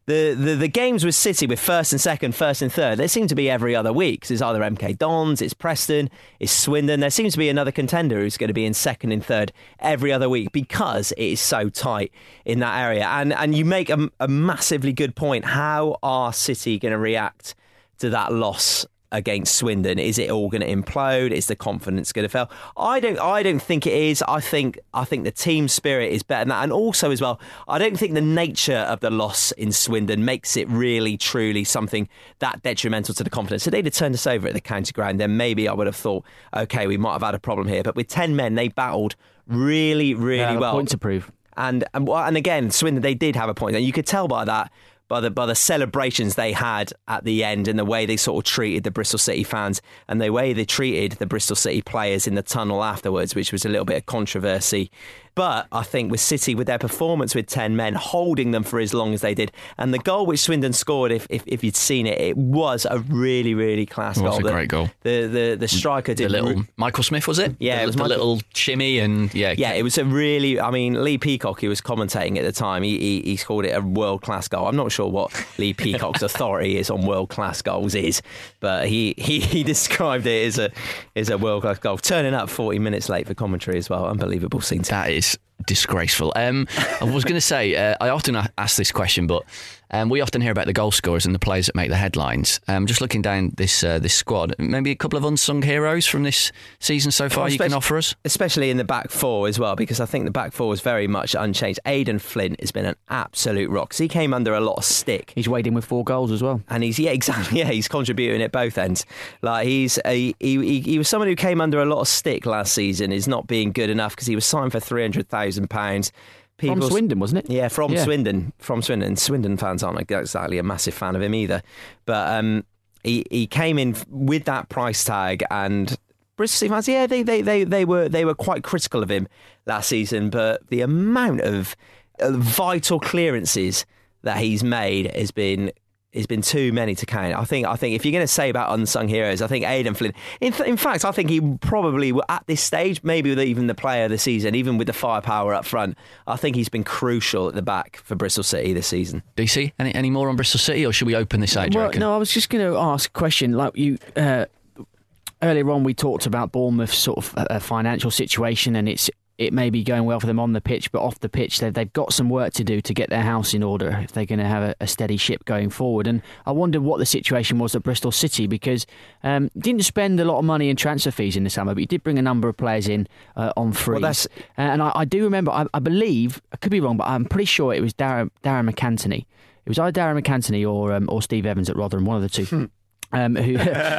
The, the the games with City, with first and second, first and third, they seem to be every other week. 'Cause it's either M K Dons, it's Preston, it's Swindon. There seems to be another contender who's going to be in second and third every other week because it is so tight in that area. And and you make a, a massively good point. How are City going to react to that loss against Swindon? Is it all going to implode? Is the confidence going to fail? I don't. I don't think it is. I think. I think the team spirit is better than that, and also as well, I don't think the nature of the loss in Swindon makes it really, truly something that detrimental to the confidence. So they'd have turned us over at the county ground, then maybe I would have thought, okay, we might have had a problem here. But with ten men, they battled really, really yeah, well. A point to prove. And and and again, Swindon, they did have a point, and you could tell by that. By the, by the celebrations they had at the end and the way they sort of treated the Bristol City fans and the way they treated the Bristol City players in the tunnel afterwards, which was a little bit of controversy. But I think with City, with their performance with ten men, holding them for as long as they did, and the goal which Swindon scored, if if, if you'd seen it, it was a really, really class it goal. was a the, great goal. The the, the striker did... The little... Re- Michael Smith, was it? Yeah, the, it was the Michael... little shimmy and... Yeah, yeah, it was a really... I mean, Lee Peacock, who was commentating at the time, he, he, he scored it a world-class goal. I'm not sure what Lee Peacock's authority is on world-class goals is, but he, he, he described it as a, as a world-class goal. Turning up forty minutes late for commentary as well. Unbelievable scene. That is... disgraceful. Um, I was going to say, uh, I often ask this question, but um, we often hear about the goal scorers and the players that make the headlines. Um, just looking down this uh, this squad, maybe a couple of unsung heroes from this season so far you can offer us? Especially in the back four as well, because I think the back four is very much unchanged. Aidan Flint has been an absolute rock. 'Cause he came under a lot of stick. He's weighed in with four goals as well. And he's, yeah, exactly, yeah, he's contributing at both ends. Like he's a, he, he, he was someone who came under a lot of stick last season, is not being good enough because he was signed for three hundred thousand pounds. From Swindon, wasn't it? Yeah, from yeah. Swindon. From Swindon. Swindon fans aren't exactly a massive fan of him either. But um, he he came in with that price tag, and Bristol City fans, yeah, they, they, they, they were they were quite critical of him last season. But the amount of uh, vital clearances that he's made has been has been too many to count. I think I think if you're going to say about unsung heroes, I think Aidan Flint. In, in fact, I think he probably at this stage, maybe with even the player of the season, even with the firepower up front, I think he's been crucial at the back for Bristol City this season. D C, any any more on Bristol City, or should we open this out? Do you Well, reckon? no, I was just going to ask a question. Like you uh, earlier on, we talked about Bournemouth's sort of uh, financial situation, and it's. It may be going well for them on the pitch, but off the pitch, they've, they've got some work to do to get their house in order if they're going to have a, a steady ship going forward. And I wondered what the situation was at Bristol City, because um, didn't spend a lot of money in transfer fees in the summer, but you did bring a number of players in uh, on free. Well, that's... uh, and I, I do remember, I, I believe, I could be wrong, but I'm pretty sure it was Darren, Darren McAntony. It was either Darren McAntony or um, or Steve Evans at Rotherham, one of the two. Um, who,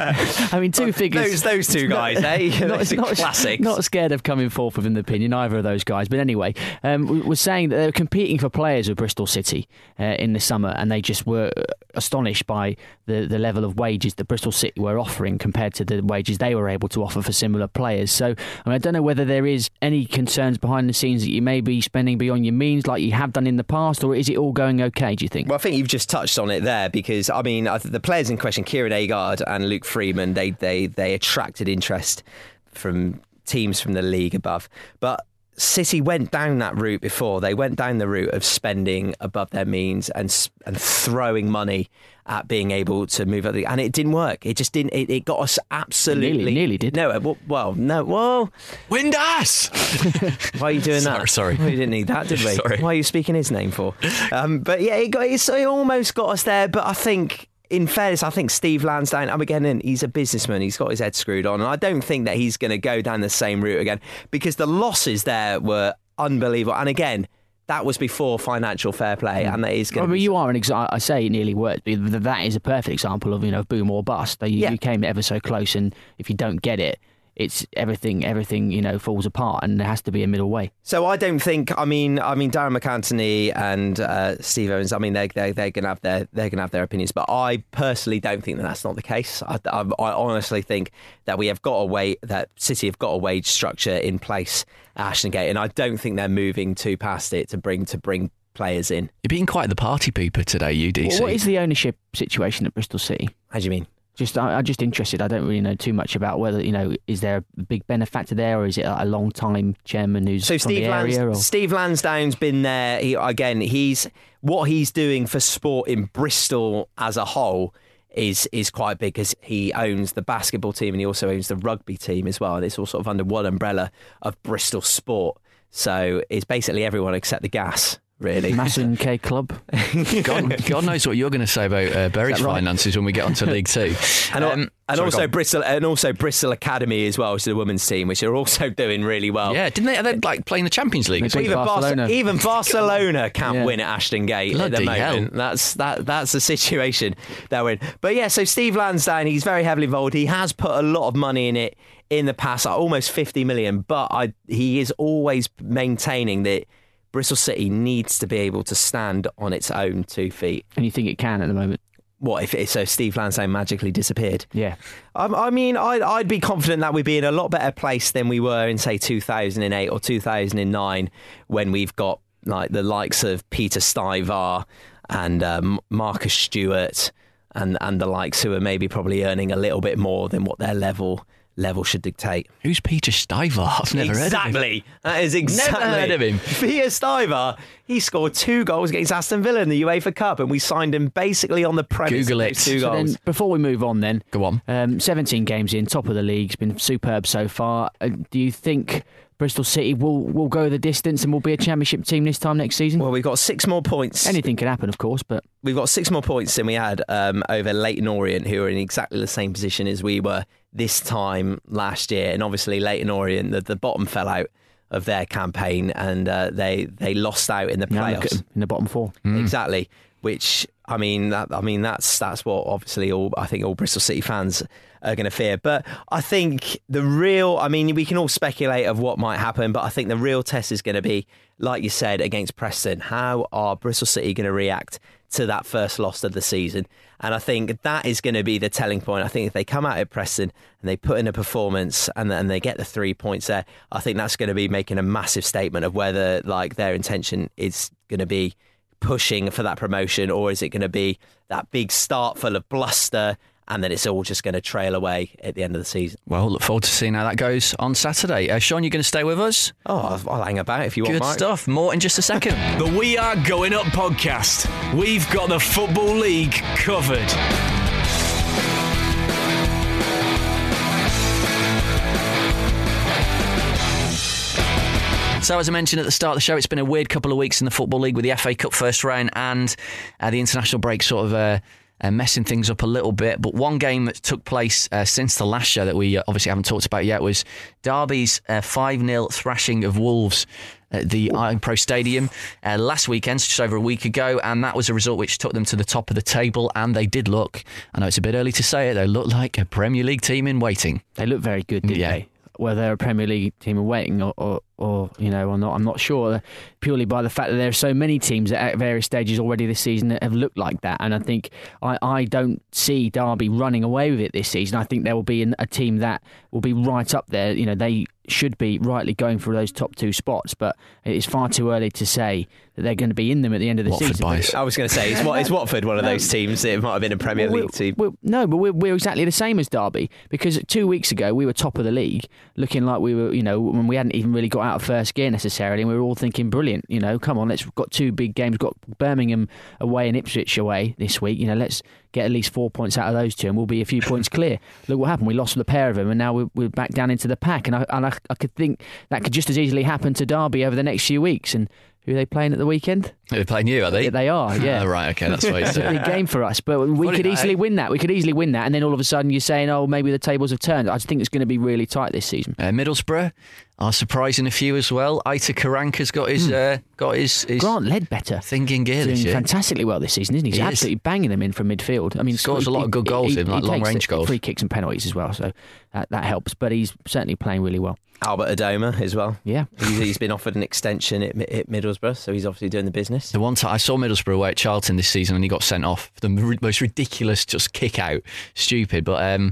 I mean, two figures. Those those two guys, eh? Not, not, classics. Not scared of coming forth with an opinion, either of those guys. But anyway, um, was saying that they were competing for players with Bristol City uh, in the summer, and they just were astonished by the, the level of wages that Bristol City were offering compared to the wages they were able to offer for similar players. So, I mean, I don't know whether there is any concerns behind the scenes that you may be spending beyond your means, like you have done in the past, or is it all going okay? Do you think? Well, I think you've just touched on it there, because I mean, the players in question, Kieran Agard and Luke Freeman, they they they attracted interest from teams from the league above. But City went down that route before. They went down the route of spending above their means and and throwing money at being able to move up, and it didn't work. It just didn't. It, it got us absolutely nearly, nearly did. No, well, well no, well, Windass. Why are you doing sorry, that? Sorry, we didn't need that, did we? Sorry. Why are you speaking his name for? Um, but yeah, it got. It, it almost got us there. But I think, in fairness, I think Steve Lansdown, I'm again, and he's a businessman. He's got his head screwed on, and I don't think that he's going to go down the same route again, because the losses there were unbelievable. And again, that was before financial fair play, and that is going I to mean, be... you are an example. I say it nearly worked. That is a perfect example of, you know, boom or bust. You, Yeah. you came ever so close, and if you don't get it, it's everything. Everything, you know, falls apart, and there has to be a middle way. So I don't think. I mean, I mean, Darren McAntony and uh, Steve Owens. I mean, they they they're going to have their they're going to have their opinions, but I personally don't think that that's not the case. I, I, I honestly think that we have got a way that City have got a wage structure in place at Ashton Gate, and I don't think they're moving too past it to bring to bring players in. You're being quite the party pooper today, you D C. Well, what is the ownership situation at Bristol City? How do you mean? Just, I, I'm just interested. I don't really know too much about whether, you know, is there a big benefactor there, or is it a long time chairman who's so from Steve the Lans- area? Or? Steve Lansdown's been there. He, again, he's what he's doing for sport in Bristol as a whole is is quite big, because he owns the basketball team and he also owns the rugby team as well. And it's all sort of under one umbrella of Bristol Sport. So it's basically everyone except the gas. Really, Masson K Club. God, God knows what you're going to say about uh, Bury's right? finances when we get onto League Two, and, um, and sorry, also Bristol, and also Bristol Academy as well, which is the women's team, which are also doing really well. Yeah, didn't they? They like playing the Champions League. They beat Even Barcelona. Barcelona, even Barcelona can't Yeah. win at Ashton Gate at the Bloody moment. hell. That's that. That's the situation they're in. But yeah, so Steve Lansdown, he's very heavily involved. He has put a lot of money in it in the past, like almost fifty million. But I, he is always maintaining that Bristol City needs to be able to stand on its own two feet. And you think it can at the moment? What if it, so Steve Lansdown magically disappeared? Yeah. Um, I mean, I'd, I'd be confident that we'd be in a lot better place than we were in, say, two thousand eight or two thousand nine, when we've got like the likes of Peter Stivar and um, Marcus Stewart and and the likes, who are maybe probably earning a little bit more than what their level level should dictate. Who's Peter Stivar? I've never exactly. heard of him. That is exactly. Never heard of him. Peter Stivar, he scored two goals against Aston Villa in the UEFA Cup, and we signed him basically on the premise Google of it. those two So goals. then, before we move on, then Go on. Um, seventeen games in, top of the league, it's been superb so far. Uh, do you think Bristol City will will go the distance and will be a Championship team this time next season? Well, we've got six more points. Anything can happen, of course, but We've got six more points than we had um, over Leyton Orient, who are in exactly the same position as we were this time last year. And obviously Leyton Orient, the, the bottom fell out of their campaign, and uh, they they lost out in the now look at playoffs. them in the bottom four. Exactly. Which I mean, that, I mean that's that's what obviously all I think all Bristol City fans are going to fear. But I think the real, I mean, we can all speculate of what might happen, but I think the real test is going to be, like you said, against Preston. How are Bristol City going to react to that first loss of the season? And I think that is going to be the telling point. I think if they come out at Preston and they put in a performance and, and they get the three points there, I think that's going to be making a massive statement of whether like their intention is going to be pushing for that promotion, or is it going to be that big start full of bluster and then it's all just going to trail away at the end of the season. Well, look forward to seeing how that goes on Saturday. Uh, Sean, you're going to stay with us? Oh, I'll, I'll hang about if you want, Good Mike. stuff. More in just a second. The We Are Going Up podcast. We've got the Football League covered. So, as I mentioned at the start of the show, it's been a weird couple of weeks in the Football League with the F A Cup first round and uh, the international break sort of uh, uh, messing things up a little bit. But one game that took place uh, since the last show that we uh, obviously haven't talked about yet was Derby's uh, five nil thrashing of Wolves at the iPro Stadium uh, last weekend, just over a week ago, and that was a result which took them to the top of the table, and they did look, I know it's a bit early to say it, they looked like a Premier League team in waiting. They look very good, didn't Yeah. they? Whether they're a Premier League team in waiting or, or, or you know, or not, I'm not sure. Purely by the fact that there are so many teams at various stages already this season that have looked like that, and I think I, I don't see Derby running away with it this season. I think there will be an, a team that will be right up there. You know, they should be rightly going for those top two spots, but it's far too early to say that they're going to be in them at the end of the Watford season. bias. I was going to say, is, what, is Watford one of those teams? It might have been a Premier Well, League team. we're, no, but we're, we're exactly the same as Derby, because two weeks ago we were top of the league, looking like we were, you know, when we hadn't even really got out of first gear necessarily, and we were all thinking, brilliant, you know, come on, let's we've got two big games, we've got Birmingham away and Ipswich away this week, you know, let's get at least four points out of those two and we'll be a few points clear. Look what happened, we lost the pair of them and now we're, we're back down into the pack, and I, and I, I could think that could just as easily happen to Derby over the next few weeks. And who are they playing at the weekend? They're playing you, are they? Yeah, they are, yeah. Oh, right, okay, that's what It's it's a big game for us, but we Funny could that, easily eh? win that. We could easily win that, and then all of a sudden you're saying, "Oh, maybe the tables have turned." I think it's going to be really tight this season. Uh, Middlesbrough are surprising a few as well. Aita Karanka's got his uh, got his, his Grant Ledbetter thing in gear this doing year. fantastically well this season, isn't he? He's He is. absolutely banging them in from midfield. I mean, Scores a lot of good goals in, like long-range takes goals. free kicks and penalties as well, so that, that helps. But he's certainly playing really well. Albert Adoma as well. Yeah. He's, he's been offered an extension at, at Middlesbrough, so he's obviously doing the business. The one time I saw Middlesbrough away at Charlton this season and he got sent off for the r- most ridiculous just kick out. Stupid. But um,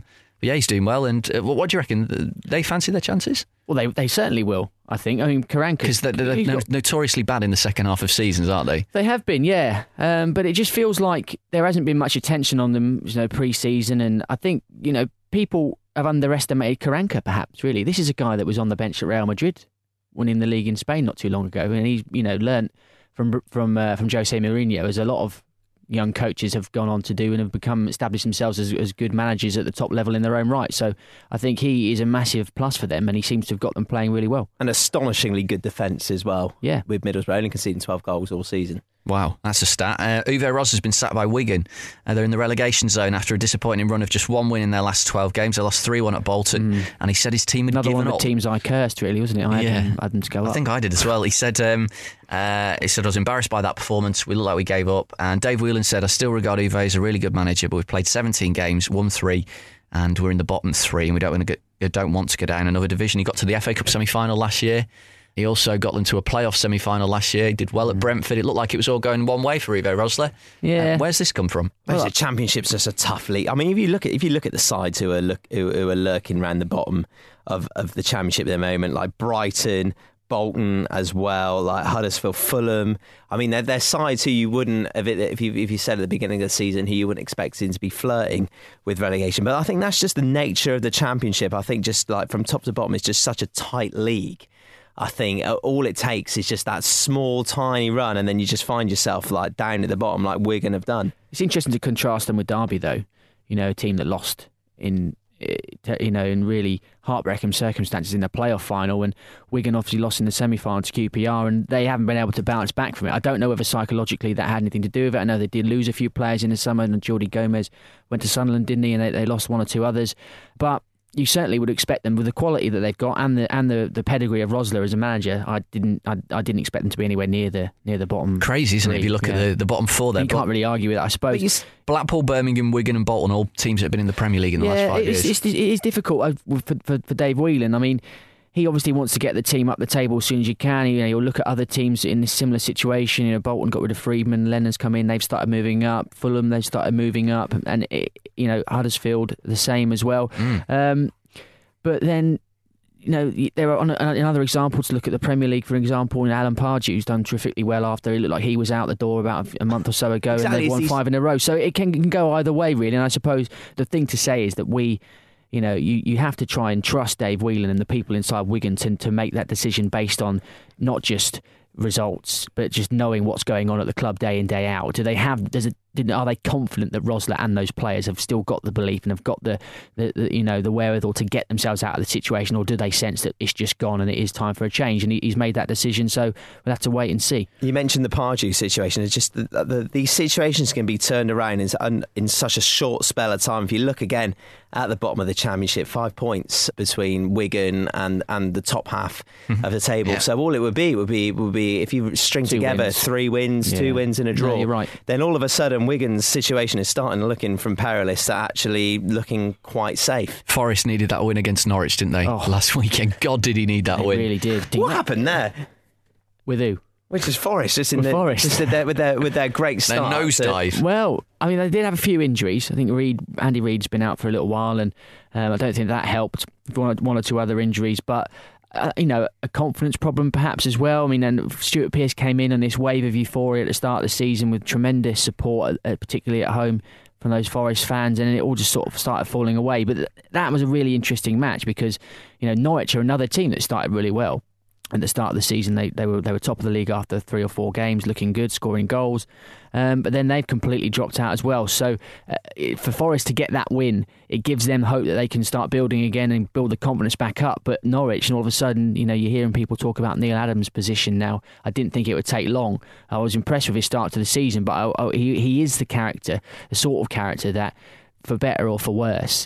But yeah, he's doing well. And uh, what do you reckon? They fancy their chances? Well, they they certainly will, I think. I mean, Karanka... Because they're, they're no, got, notoriously bad in the second half of seasons, aren't they? They have been, yeah. Um, but it just feels like there hasn't been much attention on them, you know, pre-season. And I think, you know, people have underestimated Karanka, perhaps, really. This is a guy that was on the bench at Real Madrid, winning the league in Spain not too long ago. And he's, you know, learnt from, from, uh, from Jose Mourinho, as a lot of young coaches have gone on to do and have become established themselves as, as good managers at the top level in their own right. So I think he is a massive plus for them, and he seems to have got them playing really well. An astonishingly good defence as well. Yeah, with Middlesbrough only conceding twelve goals all season. Wow, that's a stat. Uh, Uwe Ros has been sacked by Wigan. Uh, they're in the relegation zone after a disappointing run of just one win in their last twelve games. They lost three one at Bolton, mm. and he said his team had Another given one of up. the teams I cursed, really, wasn't it? I had, yeah. them, had them to go I up. think I did as well. He said, um, uh, he said, I was embarrassed by that performance. We looked like we gave up. And Dave Whelan said, I still regard Uwe as a really good manager, but we've played seventeen games, won three, and we're in the bottom three, and we don't want to go, don't want to go down another division. He got to the F A Cup semi-final last year. He also got them to a playoff semi-final last year. He did well at Brentford. It looked like it was all going one way for Uwe Rosler. Yeah. Uh, where's this come from? Well, the Championship's just a tough league. I mean, if you look at if you look at the sides who are look, who, who are lurking around the bottom of, of the Championship at the moment, like Brighton, Bolton as well, like Huddersfield, Fulham. I mean, they're, they're sides who you wouldn't, if you if you said at the beginning of the season, who you wouldn't expect to be flirting with relegation. But I think that's just the nature of the Championship. I think just like from top to bottom, it's just such a tight league. I think all it takes is just that small, tiny run, and then you just find yourself like down at the bottom, like Wigan have done. It's interesting to contrast them with Derby, though. You know, a team that lost in, you know, in really heartbreaking circumstances in the playoff final, and Wigan obviously lost in the semi-final to Q P R, and they haven't been able to bounce back from it. I don't know whether psychologically that had anything to do with it. I know they did lose a few players in the summer, and Jordi Gomez went to Sunderland, didn't he? And they, they lost one or two others, but you certainly would expect them, with the quality that they've got and the and the, the pedigree of Rosler as a manager. I didn't I, I didn't expect them to be anywhere near the near the bottom. Crazy, isn't three. it? If you look yeah. at the, the bottom four there, you can't really argue with it, I suppose. Blackpool, Birmingham, Wigan, and Bolton, all teams that have been in the Premier League in the yeah, last five it's, years. It's, it is difficult for, for for Dave Whelan. I mean, he obviously wants to get the team up the table as soon as you can. You know, you'll look at other teams in this similar situation. You know, Bolton got rid of Friedman, Lennon's come in, they've started moving up. Fulham, they've started moving up, and it, you know, Huddersfield the same as well. Mm. Um, But then, you know, there are another example to look at the Premier League, for example, in Alan Pardew's done terrifically well after it looked like he was out the door about a month or so ago, exactly. And they've won five in a row. So it can, can go either way, really. And I suppose the thing to say is that we, you know, you, you have to try and trust Dave Whelan and the people inside Wigan to, to make that decision based on not just results, but just knowing what's going on at the club day in, day out. Do they have? Does it? Are they confident that Rosler and those players have still got the belief and have got the, the, the, you know, the wherewithal to get themselves out of the situation, or do they sense that it's just gone and it is time for a change? And he, he's made that decision, so we'll have to wait and see. You mentioned the Pardew situation. It's just the, the, these situations can be turned around in, in such a short spell of time. If you look again at the bottom of the Championship, five points between Wigan and, and the top half of the table. Yeah. So all it would be would be would be if you string two together wins. three wins, yeah. two wins and a draw. No, you're right. Then all of a sudden Wigan's situation is starting looking from perilous to actually looking quite safe. Forest needed that win against Norwich, didn't they? Oh. Last weekend. God, did he need that they win? Really did. What happened there? With who? Which is Forest, just in with the, Forest. just their, with their with their great start. Their nosedive. Well, I mean, they did have a few injuries. I think Reed, Andy Reid's been out for a little while, and um, I don't think that helped. One, one or two other injuries, but. Uh, you know, a confidence problem perhaps as well. I mean, and Stuart Pearce came in on this wave of euphoria at the start of the season with tremendous support, uh, particularly at home from those Forest fans, and it all just sort of started falling away. But th- that was a really interesting match because, you know, Norwich are another team that started really well. At the start of the season, they they were they were top of the league after three or four games, looking good, scoring goals. Um, but then they've completely dropped out as well. So uh, it, for Forest to get that win, it gives them hope that they can start building again and build the confidence back up. But Norwich, and all of a sudden, you know, you're hearing people talk about Neil Adams' position now. I didn't think it would take long. I was impressed with his start to the season, but I, I, he he is the character, the sort of character that, for better or for worse,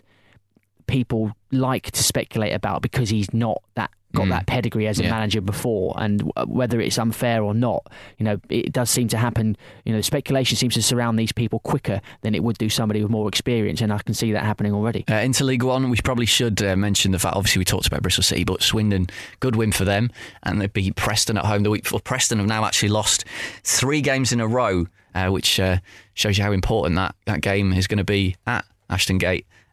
people like to speculate about because he's not that. Got mm. that pedigree as a yeah. manager before, and whether it's unfair or not, you know, it does seem to happen. You know, speculation seems to surround these people quicker than it would do somebody with more experience, and I can see that happening already. Uh, into League One, we probably should uh, mention the fact. Obviously, we talked about Bristol City, but Swindon, good win for them, and they beat Preston at home the week before. Preston have now actually lost three games in a row, uh, which uh, shows you how important that, that game is going to be at Ashton Gate.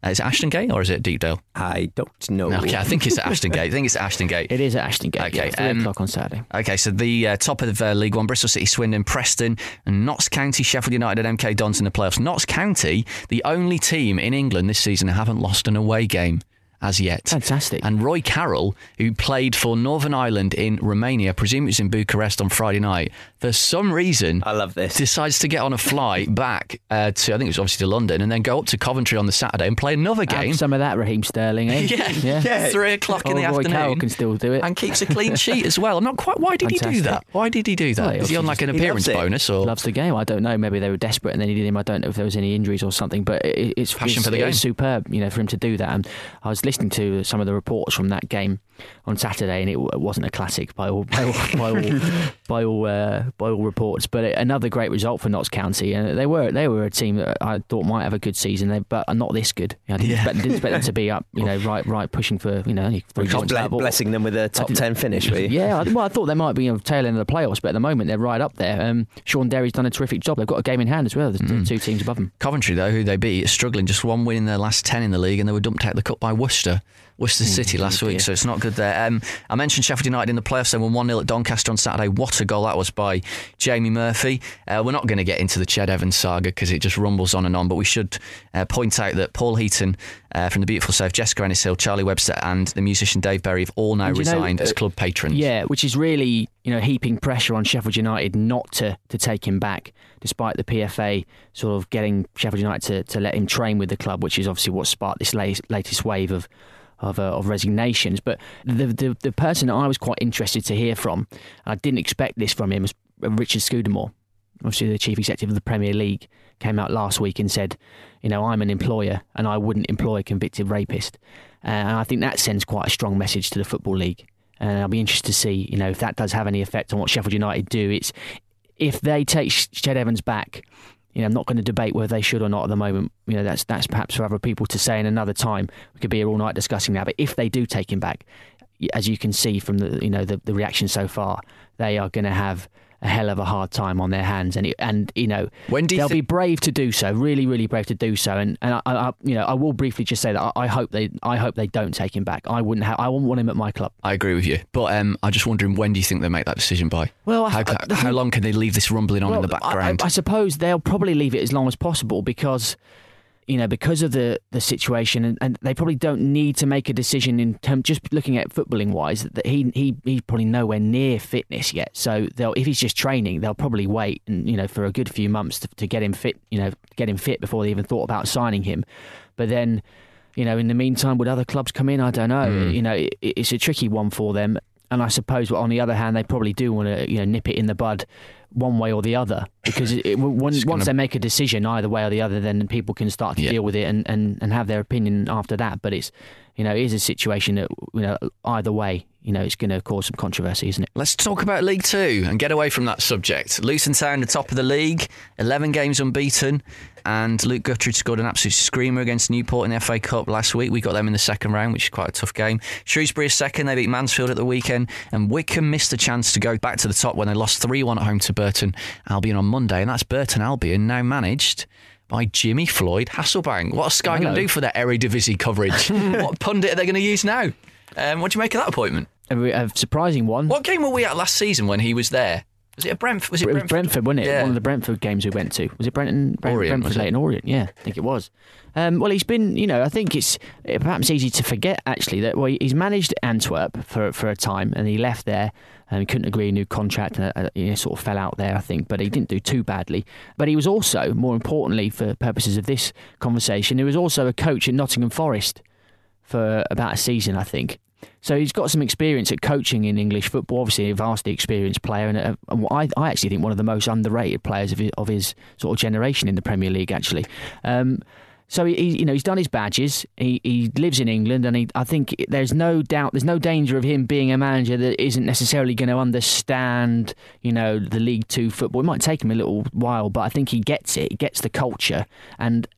Uh, is it Ashton Gate or is it Deepdale? I don't know. Okay, I think it's at Ashton Gate. I think it's at Ashton Gate. It is at Ashton Gate. Okay, yeah, three um, o'clock on Saturday. Okay, so the uh, top of uh, League One, Bristol City, Swindon, Preston, and Notts County, Sheffield United, and M K Dons in the playoffs. Notts County, the only team in England this season who haven't lost an away game as yet. Fantastic. And Roy Carroll, who played for Northern Ireland in Romania, presumably it was in Bucharest on Friday night, for some reason, I love this, decides to get on a flight back uh, to, I think it was obviously to London, and then go up to Coventry on the Saturday and play another game. Have some of that, Raheem Sterling, eh? yeah, yeah. yeah. Three o'clock in the Roy afternoon. Carroll can still do it. And keeps a clean sheet as well. I'm not quite, why did Fantastic. he do that? Why did he do that? Well, Is he on like an appearance bonus? Or loves the game. I don't know. Maybe they were desperate and they needed him. I don't know if there was any injuries or something, but it, it's, passion it's, for the game. It's superb, you know, for him to do that. And I was listening to some of the reports from that game on Saturday, and it wasn't a classic by all by all by all, by all, uh, by all reports. But another great result for Notts County, and they were they were a team that I thought might have a good season, but not this good. I didn't, Yeah. expect, didn't expect them to be up, you know, right right pushing for you know only three points. Ble- blessing them with a top ten finish. Were you? Yeah, I, well, I thought they might be you know, tail end of the playoffs, but at the moment they're right up there. Um, Sean Derry's done a terrific job. They've got a game in hand as well. There's mm. two teams above them. Coventry, though, who they beat, is struggling. Just one win in their last ten in the league, and they were dumped out of the cup by Worcester. Worcester City last week, so it's not good there. Um, I mentioned Sheffield United in the playoffs. They won one nil at Doncaster on Saturday. What a goal that was by Jamie Murphy. Uh, we're not going to get into the Ched Evans saga because it just rumbles on and on, but we should uh, point out that Paul Heaton uh, from the Beautiful South, Jessica Ennis-Hill, Charlie Webster and the musician Dave Berry have all now resigned know, uh, as club patrons. Yeah, which is really you know heaping pressure on Sheffield United not to, to take him back, despite the P F A sort of getting Sheffield United to, to let him train with the club, which is obviously what sparked this latest, latest wave of Of, uh, of resignations. But the, the the person that I was quite interested to hear from, I didn't expect this from him, was Richard Scudamore, obviously the chief executive of the Premier League, came out last week and said, you know, I'm an employer and I wouldn't employ a convicted rapist. Uh, and I think that sends quite a strong message to the Football League. And I'll be interested to see, you know, if that does have any effect on what Sheffield United do. It's if they take Ched Evans back. You know, I'm not going to debate whether they should or not at the moment. You know, that's that's perhaps for other people to say in another time. We could be here all night discussing that. But if they do take him back, as you can see from the you know the, the reaction so far, they are going to have a hell of a hard time on their hands, and it, and you know when do you they'll th- be brave to do so, really, really brave to do so. And and I, I you know I will briefly just say that I, I hope they I hope they don't take him back. I wouldn't have I wouldn't want him at my club. I agree with you, but um, I'm just wondering when do you think they make that decision by? Well, how, I, I, how long can they leave this rumbling on well, in the background? I, I, I suppose they'll probably leave it as long as possible because. You know, because of the, the situation, and, and they probably don't need to make a decision in terms. Just looking at footballing wise, that he he he's probably nowhere near fitness yet. So they'll if he's just training, they'll probably wait and you know for a good few months to, to get him fit. You know, get him fit before they even thought about signing him. But then, you know, in the meantime, would other clubs come in? I don't know. Mm. You know, it, it's a tricky one for them. And I suppose, on the other hand, they probably do want to, you know, nip it in the bud one way or the other, because it, it, once, gonna... once they make a decision either way or the other, then people can start to yeah. deal with it and, and, and have their opinion after that. But it's, you know, it is a situation that, you know, either way, you know, it's going to cause some controversy, isn't it? Let's talk about League Two and get away from that subject. Luton Town, the top of the league, eleven games unbeaten, and Luke Guttridge scored an absolute screamer against Newport in the F A Cup last week. We got them in the second round, which is quite a tough game. Shrewsbury is second, they beat Mansfield at the weekend, and Wycombe missed a chance to go back to the top when they lost three one at home to Burton Albion on Monday, and that's Burton Albion now managed by Jimmy Floyd Hasselbank. What are Sky going to do for their Eredivisie coverage? What pundit are they going to use now? Um, what do you make of that appointment? A, a surprising one. What game were we at last season when he was there? Was it a Brentford? Was it, it was Brentford? Brentford, wasn't it? Yeah. One of the Brentford games we went to. Was it Brenton? Brent, Orient, Brentford, Leighton Orient? Yeah, I think it was. Um, well, he's been, you know, I think it's perhaps easy to forget actually that well, he's managed Antwerp for for a time, and he left there and he couldn't agree a new contract, and uh, you know, sort of fell out there, I think. But he didn't do too badly. But he was also, more importantly, for purposes of this conversation, he was also a coach at Nottingham Forest for about a season, I think. So he's got some experience at coaching in English football, obviously a vastly experienced player, and, a, and I, I actually think one of the most underrated players of his, of his sort of generation in the Premier League, actually. Um, so he, you know, he's done his badges. He he lives in England, and he, I think there's no doubt, there's no danger of him being a manager that isn't necessarily going to understand, you know, the League Two football. It might take him a little while, but I think he gets it. He gets the culture, and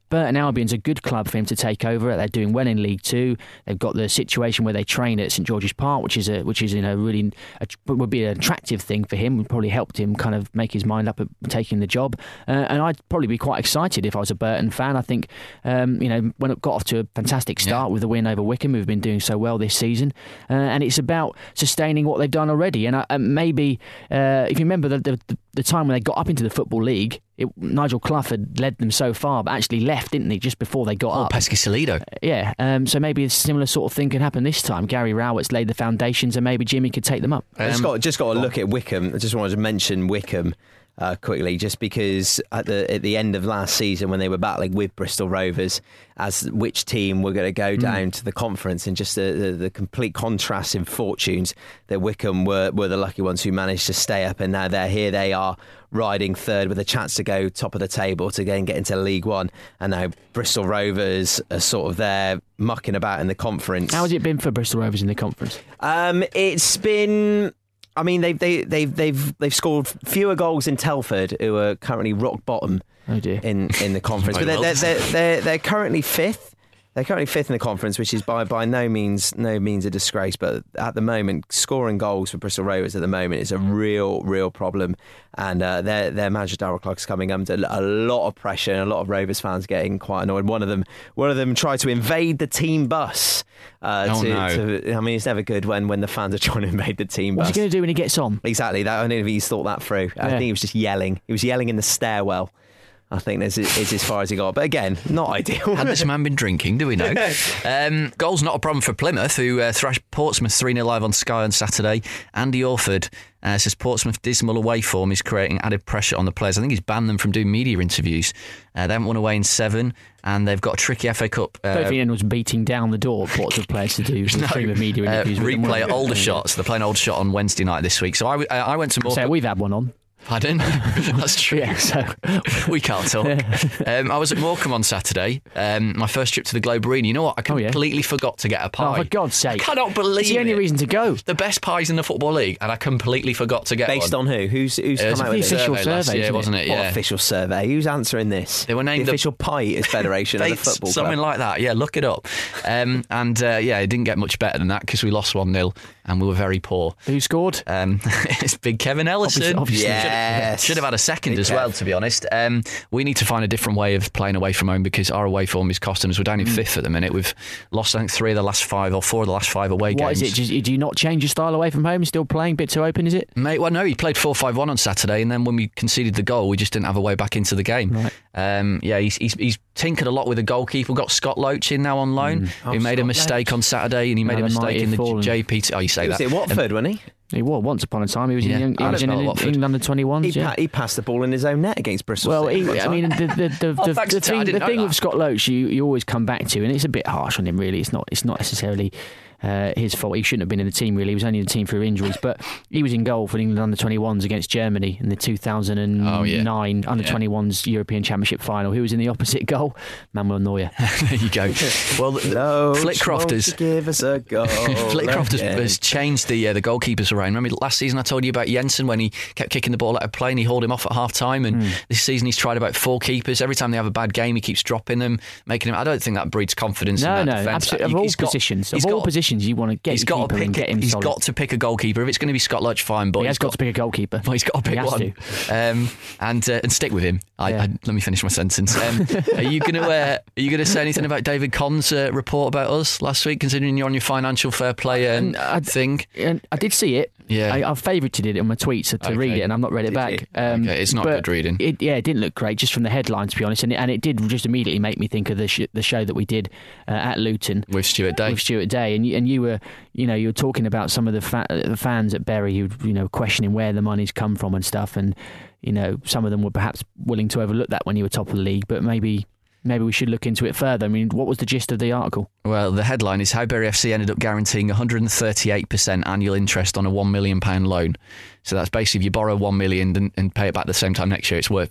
Burton Albion's a good club for him to take over. They're doing well in League Two. They've got the situation where they train at St George's Park, which is a which is you know really a, would be an attractive thing for him. Would probably helped him kind of make his mind up at taking the job. Uh, and I'd probably be quite excited if I was a Burton fan. I think um, you know when it got off to a fantastic start yeah. with the win over Wycombe, who've been doing so well this season, uh, and it's about sustaining what they've done already. And uh, maybe uh, if you remember the, the the time when they got up into the Football League, it, Nigel Clough had led them so far, but actually left, didn't he, just before they got oh, up? Pesky Salido. Uh, yeah, um, so maybe a similar sort of thing could happen this time. Gary Rowett's laid the foundations and maybe Jimmy could take them up. Um, just got, just got to look at Wycombe. I just wanted to mention Wycombe uh, quickly, just because at the at the end of last season when they were battling with Bristol Rovers as which team were going to go down mm. to the conference, and just the, the, the complete contrast in fortunes, that Wycombe were, were the lucky ones who managed to stay up, and now they're here they are riding third with a chance to go top of the table to again get into League One, and now Bristol Rovers are sort of there mucking about in the conference. How has it been for Bristol Rovers in the conference? Um, it's been... I mean, they've they, they've they've they've scored fewer goals in Telford, who are currently rock bottom oh dear. in in the conference. But they're they're, they're they're they're currently fifth. They're currently fifth in the conference, which is by by no means no means a disgrace. But at the moment, scoring goals for Bristol Rovers at the moment is a real real problem, and uh, their their manager Darrell Clark's coming under a lot of pressure, and a lot of Rovers fans getting quite annoyed. One of them one of them tried to invade the team bus. Uh, oh to, no! To, I mean, it's never good when, when the fans are trying to invade the team What's bus. he going to do when he gets on? Exactly. That, I don't know if he's thought that through. I Yeah. think he was just yelling. He was yelling in the stairwell. I think this is, is as far as he got. But again, not ideal. Had this man been drinking, do we know? um, goal's not a problem for Plymouth, who uh, thrashed Portsmouth three nil live on Sky on Saturday. Andy Orford uh, says Portsmouth's dismal away form is creating added pressure on the players. I think he's banned them from doing media interviews. Uh, they haven't won away in seven, and they've got a tricky F A Cup. Uh, I don't think anyone was beating down the door at Portsmouth players to do no, Uh, with them, replay weren't they? Aldershot. So they're playing Aldershot on Wednesday night this week. So I, uh, I went to more. So we've had one on. Pardon? That's true. Yeah, so we can't talk. Um, I was at Morecambe on Saturday. Um, my first trip to the Globe Arena. You know what? I Oh, yeah. completely forgot to get a pie. Oh, for God's sake. I cannot believe It's the only it. reason to go. The best pies in the Football League, and I completely forgot to get Based one. on who? Who's who's It was come out the with it? official survey last survey, year, isn't it? wasn't it? What Yeah. official survey? Who's answering this? They were named the the- official Pies Federation of the Faiths, football something club. like that. Yeah, look it up. Um, and uh, yeah, it didn't get much better than that because we lost one nil and we were very poor. Who scored? Um, it's big Kevin Ellison. Obviously- obviously. Yes. Should have had a second Big as Kev. well, to be honest. Um, we need to find a different way of playing away from home because our away form is costing us. We're down in fifth at the minute. We've lost, I think, three of the last five or four of the last five away What games. is it? Just, do you not change your style away from home? Still playing a bit too open, is it? Mate, well, no, he played four five one on Saturday, and then when we conceded the goal, we just didn't have a way back into the game. Right. Um, yeah, he's, he's he's tinkered a lot with the goalkeeper. We've got Scott Loach in now on loan, Oh, who made a Scott mistake on Saturday, and he made Now a the mistake mighty in the have fallen. J P T. Oh, you say He was that. at Watford, wasn't he? He was once upon a time. He was Yeah. in, young, he I was don't in know England, Watford. England under twenty-ones. He, yeah. pa- he passed the ball in his own net against Bristol Well, City. he, one I time. mean, the, the, the, Oh, the, thanks, the Ted, I thing, didn't the know thing that. with Scott Loach, you, you always come back to, and it's a bit harsh on him, really. It's not it's not necessarily uh, his fault. He shouldn't have been in the team, really. He was only in the team through injuries. But he was in goal for England under twenty-ones against Germany in the two thousand nine Oh, yeah. under Yeah. twenty-ones European Championship final. Who was in the opposite goal? Manuel Neuer. There you go. Well, Loach, Flitcroft won't has you give us a goal. Flitcroft has, again? has changed the uh, the goalkeepers around. Remember last season I told you about Jensen when he kept kicking the ball out of play and he hauled him off at half time. And Hmm. this season he's tried about four keepers. Every time they have a bad game, he keeps dropping them, making them. I don't think that breeds confidence. No, in that no, defence. absolutely. Of all He's got- positions, he's of all got- positions, you want to get He's your got to keeper pick. and get him He's solid. got to pick a goalkeeper. If it's going to be Scott Loach, fine. But he he's has got to pick a goalkeeper. Well, he's got to pick He has one, um, and uh, and stick with him. I, Yeah. I, let me finish my sentence. Um, are you going to uh, are you going to say anything about David Conn's uh, report about us last week? Considering you're on your financial fair play um, And I- thing. And I did see it. Yeah. I, I've favourited it on my tweets to Okay. read it, and I've not read it Did back. you? Um, Okay, it's not but good reading. It, yeah, it didn't look great just from the headlines, to be honest, and it, and it did just immediately make me think of the sh- the show that we did uh, at Luton With Stuart Day. with Stuart Day, and you, and you were you know you were talking about some of the, fa- the fans at Bury who you know questioning where the money's come from and stuff, and you know some of them were perhaps willing to overlook that when you were top of the league, but maybe. Maybe we should look into it further. I mean, what was the gist of the article? Well, the headline is how Bury F C ended up guaranteeing one hundred thirty-eight percent annual interest on a one million pounds loan. So that's basically if you borrow one million pounds and, and pay it back at the same time next year, it's worth it's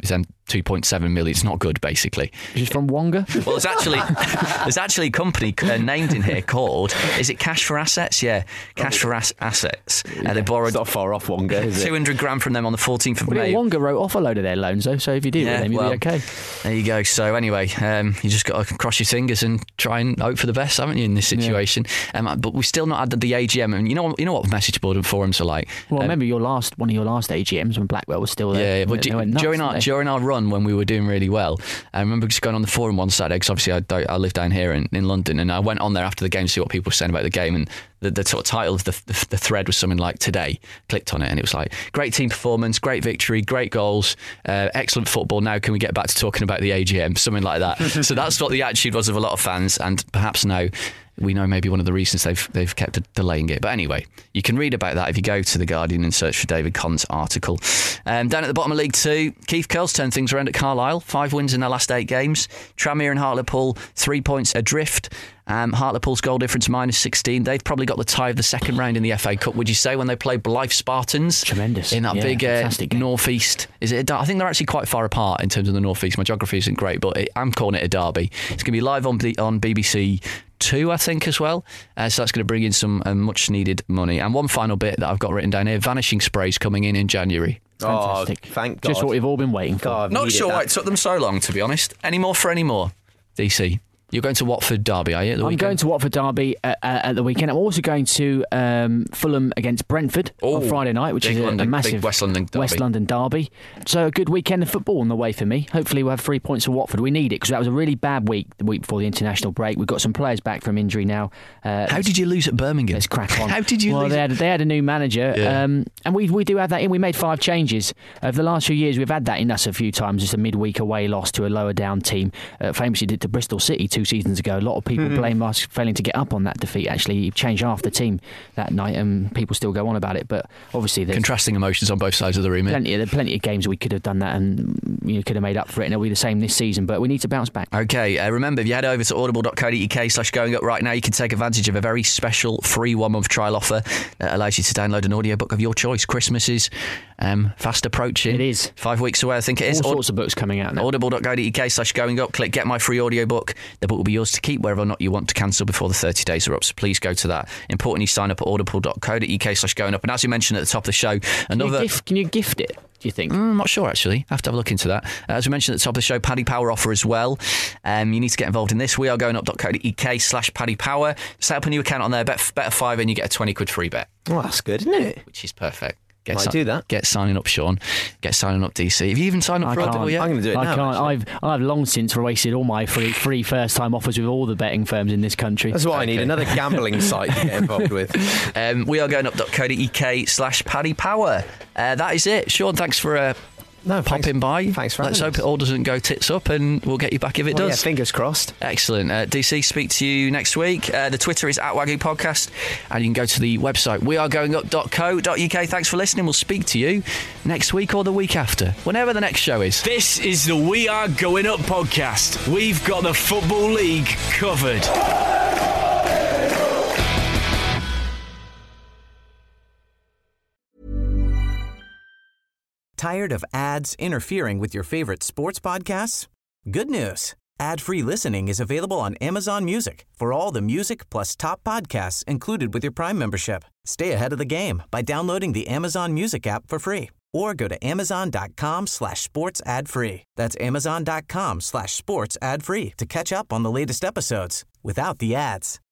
two point seven million. It's not good, basically. She's from Wonga? Well, there's actually there's actually a company uh, named in here called, is it Cash for Assets? Yeah, Cash for As- Assets. Uh, they borrowed It's not far off Wonga, is it? two hundred grand from them on the fourteenth of Well, May. yeah, Wonga wrote off a load of their loans, though, so if you do Yeah, with them, you'll well, be okay. There you go. So anyway, um, you just got to cross your fingers and try and hope for the best, haven't you, in this situation? Yeah. Um, but we've still not had the, the A G M. And you know, you know what message board and forums are like. Well, um, remember your last one of your last A G Ms when Blackwell was still there. Yeah, but They d- went nuts, during our didn't they? during our run when we were doing really well, I remember just going on the forum one Saturday because obviously I, don't- I live down here in, in London, and I went on there after the game to see what people were saying about the game, and the, the sort of title of the, the, the thread was something like "Today." Clicked on it, and it was like, "Great team performance, great victory, great goals, uh, excellent football. Now can we get back to talking about the A G M?" Something like that. So that's what the attitude was of a lot of fans, and perhaps now we know maybe one of the reasons they've they've kept delaying it. But anyway, you can read about that if you go to The Guardian and search for David Conn's article. Um, down at the bottom of League Two, Keith Curls turned things around at Carlisle. Five wins in their last eight games. Tranmere and Hartlepool, three points adrift. Um, Hartlepool's goal difference minus sixteen. They've probably got the tie of the second round in the F A Cup, would you say, when they play Blythe Spartans? Tremendous. In that Yeah, big uh, fantastic game. northeast. Is it? A der- I think they're actually quite far apart in terms of the northeast. My geography isn't great, but it, I'm calling it a derby. It's going to be live on, B- on B B C Two, I think, as well. Uh, so that's going to bring in some uh, much needed money. And one final bit that I've got written down here: Vanishing Sprays coming in in January. Fantastic. Oh, thank God. Just what we've all been waiting for. God, I've Not needed sure that. why it took them so long, to be honest. Any more for any more, D C? You're going to Watford Derby, are you? at the I'm weekend? going to Watford Derby uh, uh, at the weekend. I'm also going to um, Fulham against Brentford Oh, on Friday night, which big is a, London- a big massive West London derby. West London derby. So a good weekend of football on the way for me. Hopefully we'll have three points for Watford. We need it because that was a really bad week, the week before the international break. We've got some players back from injury now. Uh, How did you lose at Birmingham? Let's crack on. How did you well, lose? they had, they had a new manager, Yeah. um, and we we do have that in. We made five changes. Over the last few years, we've had that in us a few times. Just a midweek away loss to a lower down team. Uh, famously did to Bristol City two seasons ago. A lot of people Mm-hmm. blame us for failing to get up on that defeat. Actually, he changed half the team that night, and people still go on about it. But obviously, there's Contrasting emotions on both sides of the room. plenty, there are plenty of games we could have done that and you know, could have made up for it, and it'll be the same this season. But we need to bounce back. Okay, uh, remember, if you head over to audible.co.uk slash going up right now, you can take advantage of a very special free one-month trial offer that allows you to download an audiobook of your choice. Christmas is um, fast approaching. It is. Five weeks away, I think it is. All Aud- sorts of books coming out now. audible.co.uk slash going up. Click get my free audiobook. The book will be yours to keep whether or not you want to cancel before the thirty days are up. So please go to that. Importantly, sign up at audible.co.uk slash going up. And as we mentioned at the top of the show, Can you, another... gift, can you gift it, do you think? Mm, I'm not sure, actually. I have to have a look into that. Uh, as we mentioned at the top of the show, Paddy Power offer as well. Um, you need to get involved in this. We are going up.co.uk slash Paddy Power. Set up a new account on there, bet, bet a five, and you get a twenty quid free bet, Well, that's good, isn't it? which is perfect. Get Might do that. Get signing up, Sean. Get signing up, D C. Have you even signed up I for can't. Audible yet? I'm going to do it I now. can't. actually. I've I've long since wasted all my free free first time offers with all the betting firms in this country. That's why I need another gambling site to get involved with. Um, we are going up.co.uk slash Paddy Power. Uh, that is it. Sean, thanks for uh, No, thanks- popping by. thanks for Let's having hope us. it all doesn't go tits up, and we'll get you back if it Well, does. yeah, fingers crossed. Excellent. Uh, D C, speak to you next week. Uh, the Twitter is at Wagyu Podcast, and you can go to the website wearegoingup.co.uk. Thanks for listening. We'll speak to you next week or the week after, whenever the next show is. This is the We Are Going Up podcast. We've got the Football League covered. Tired of ads interfering with your favorite sports podcasts? Good news. Ad-free listening is available on Amazon Music for all the music plus top podcasts included with your Prime membership. Stay ahead of the game by downloading the Amazon Music app for free or go to amazon.com slash sports ad free. That's amazon.com slash sports ad free to catch up on the latest episodes without the ads.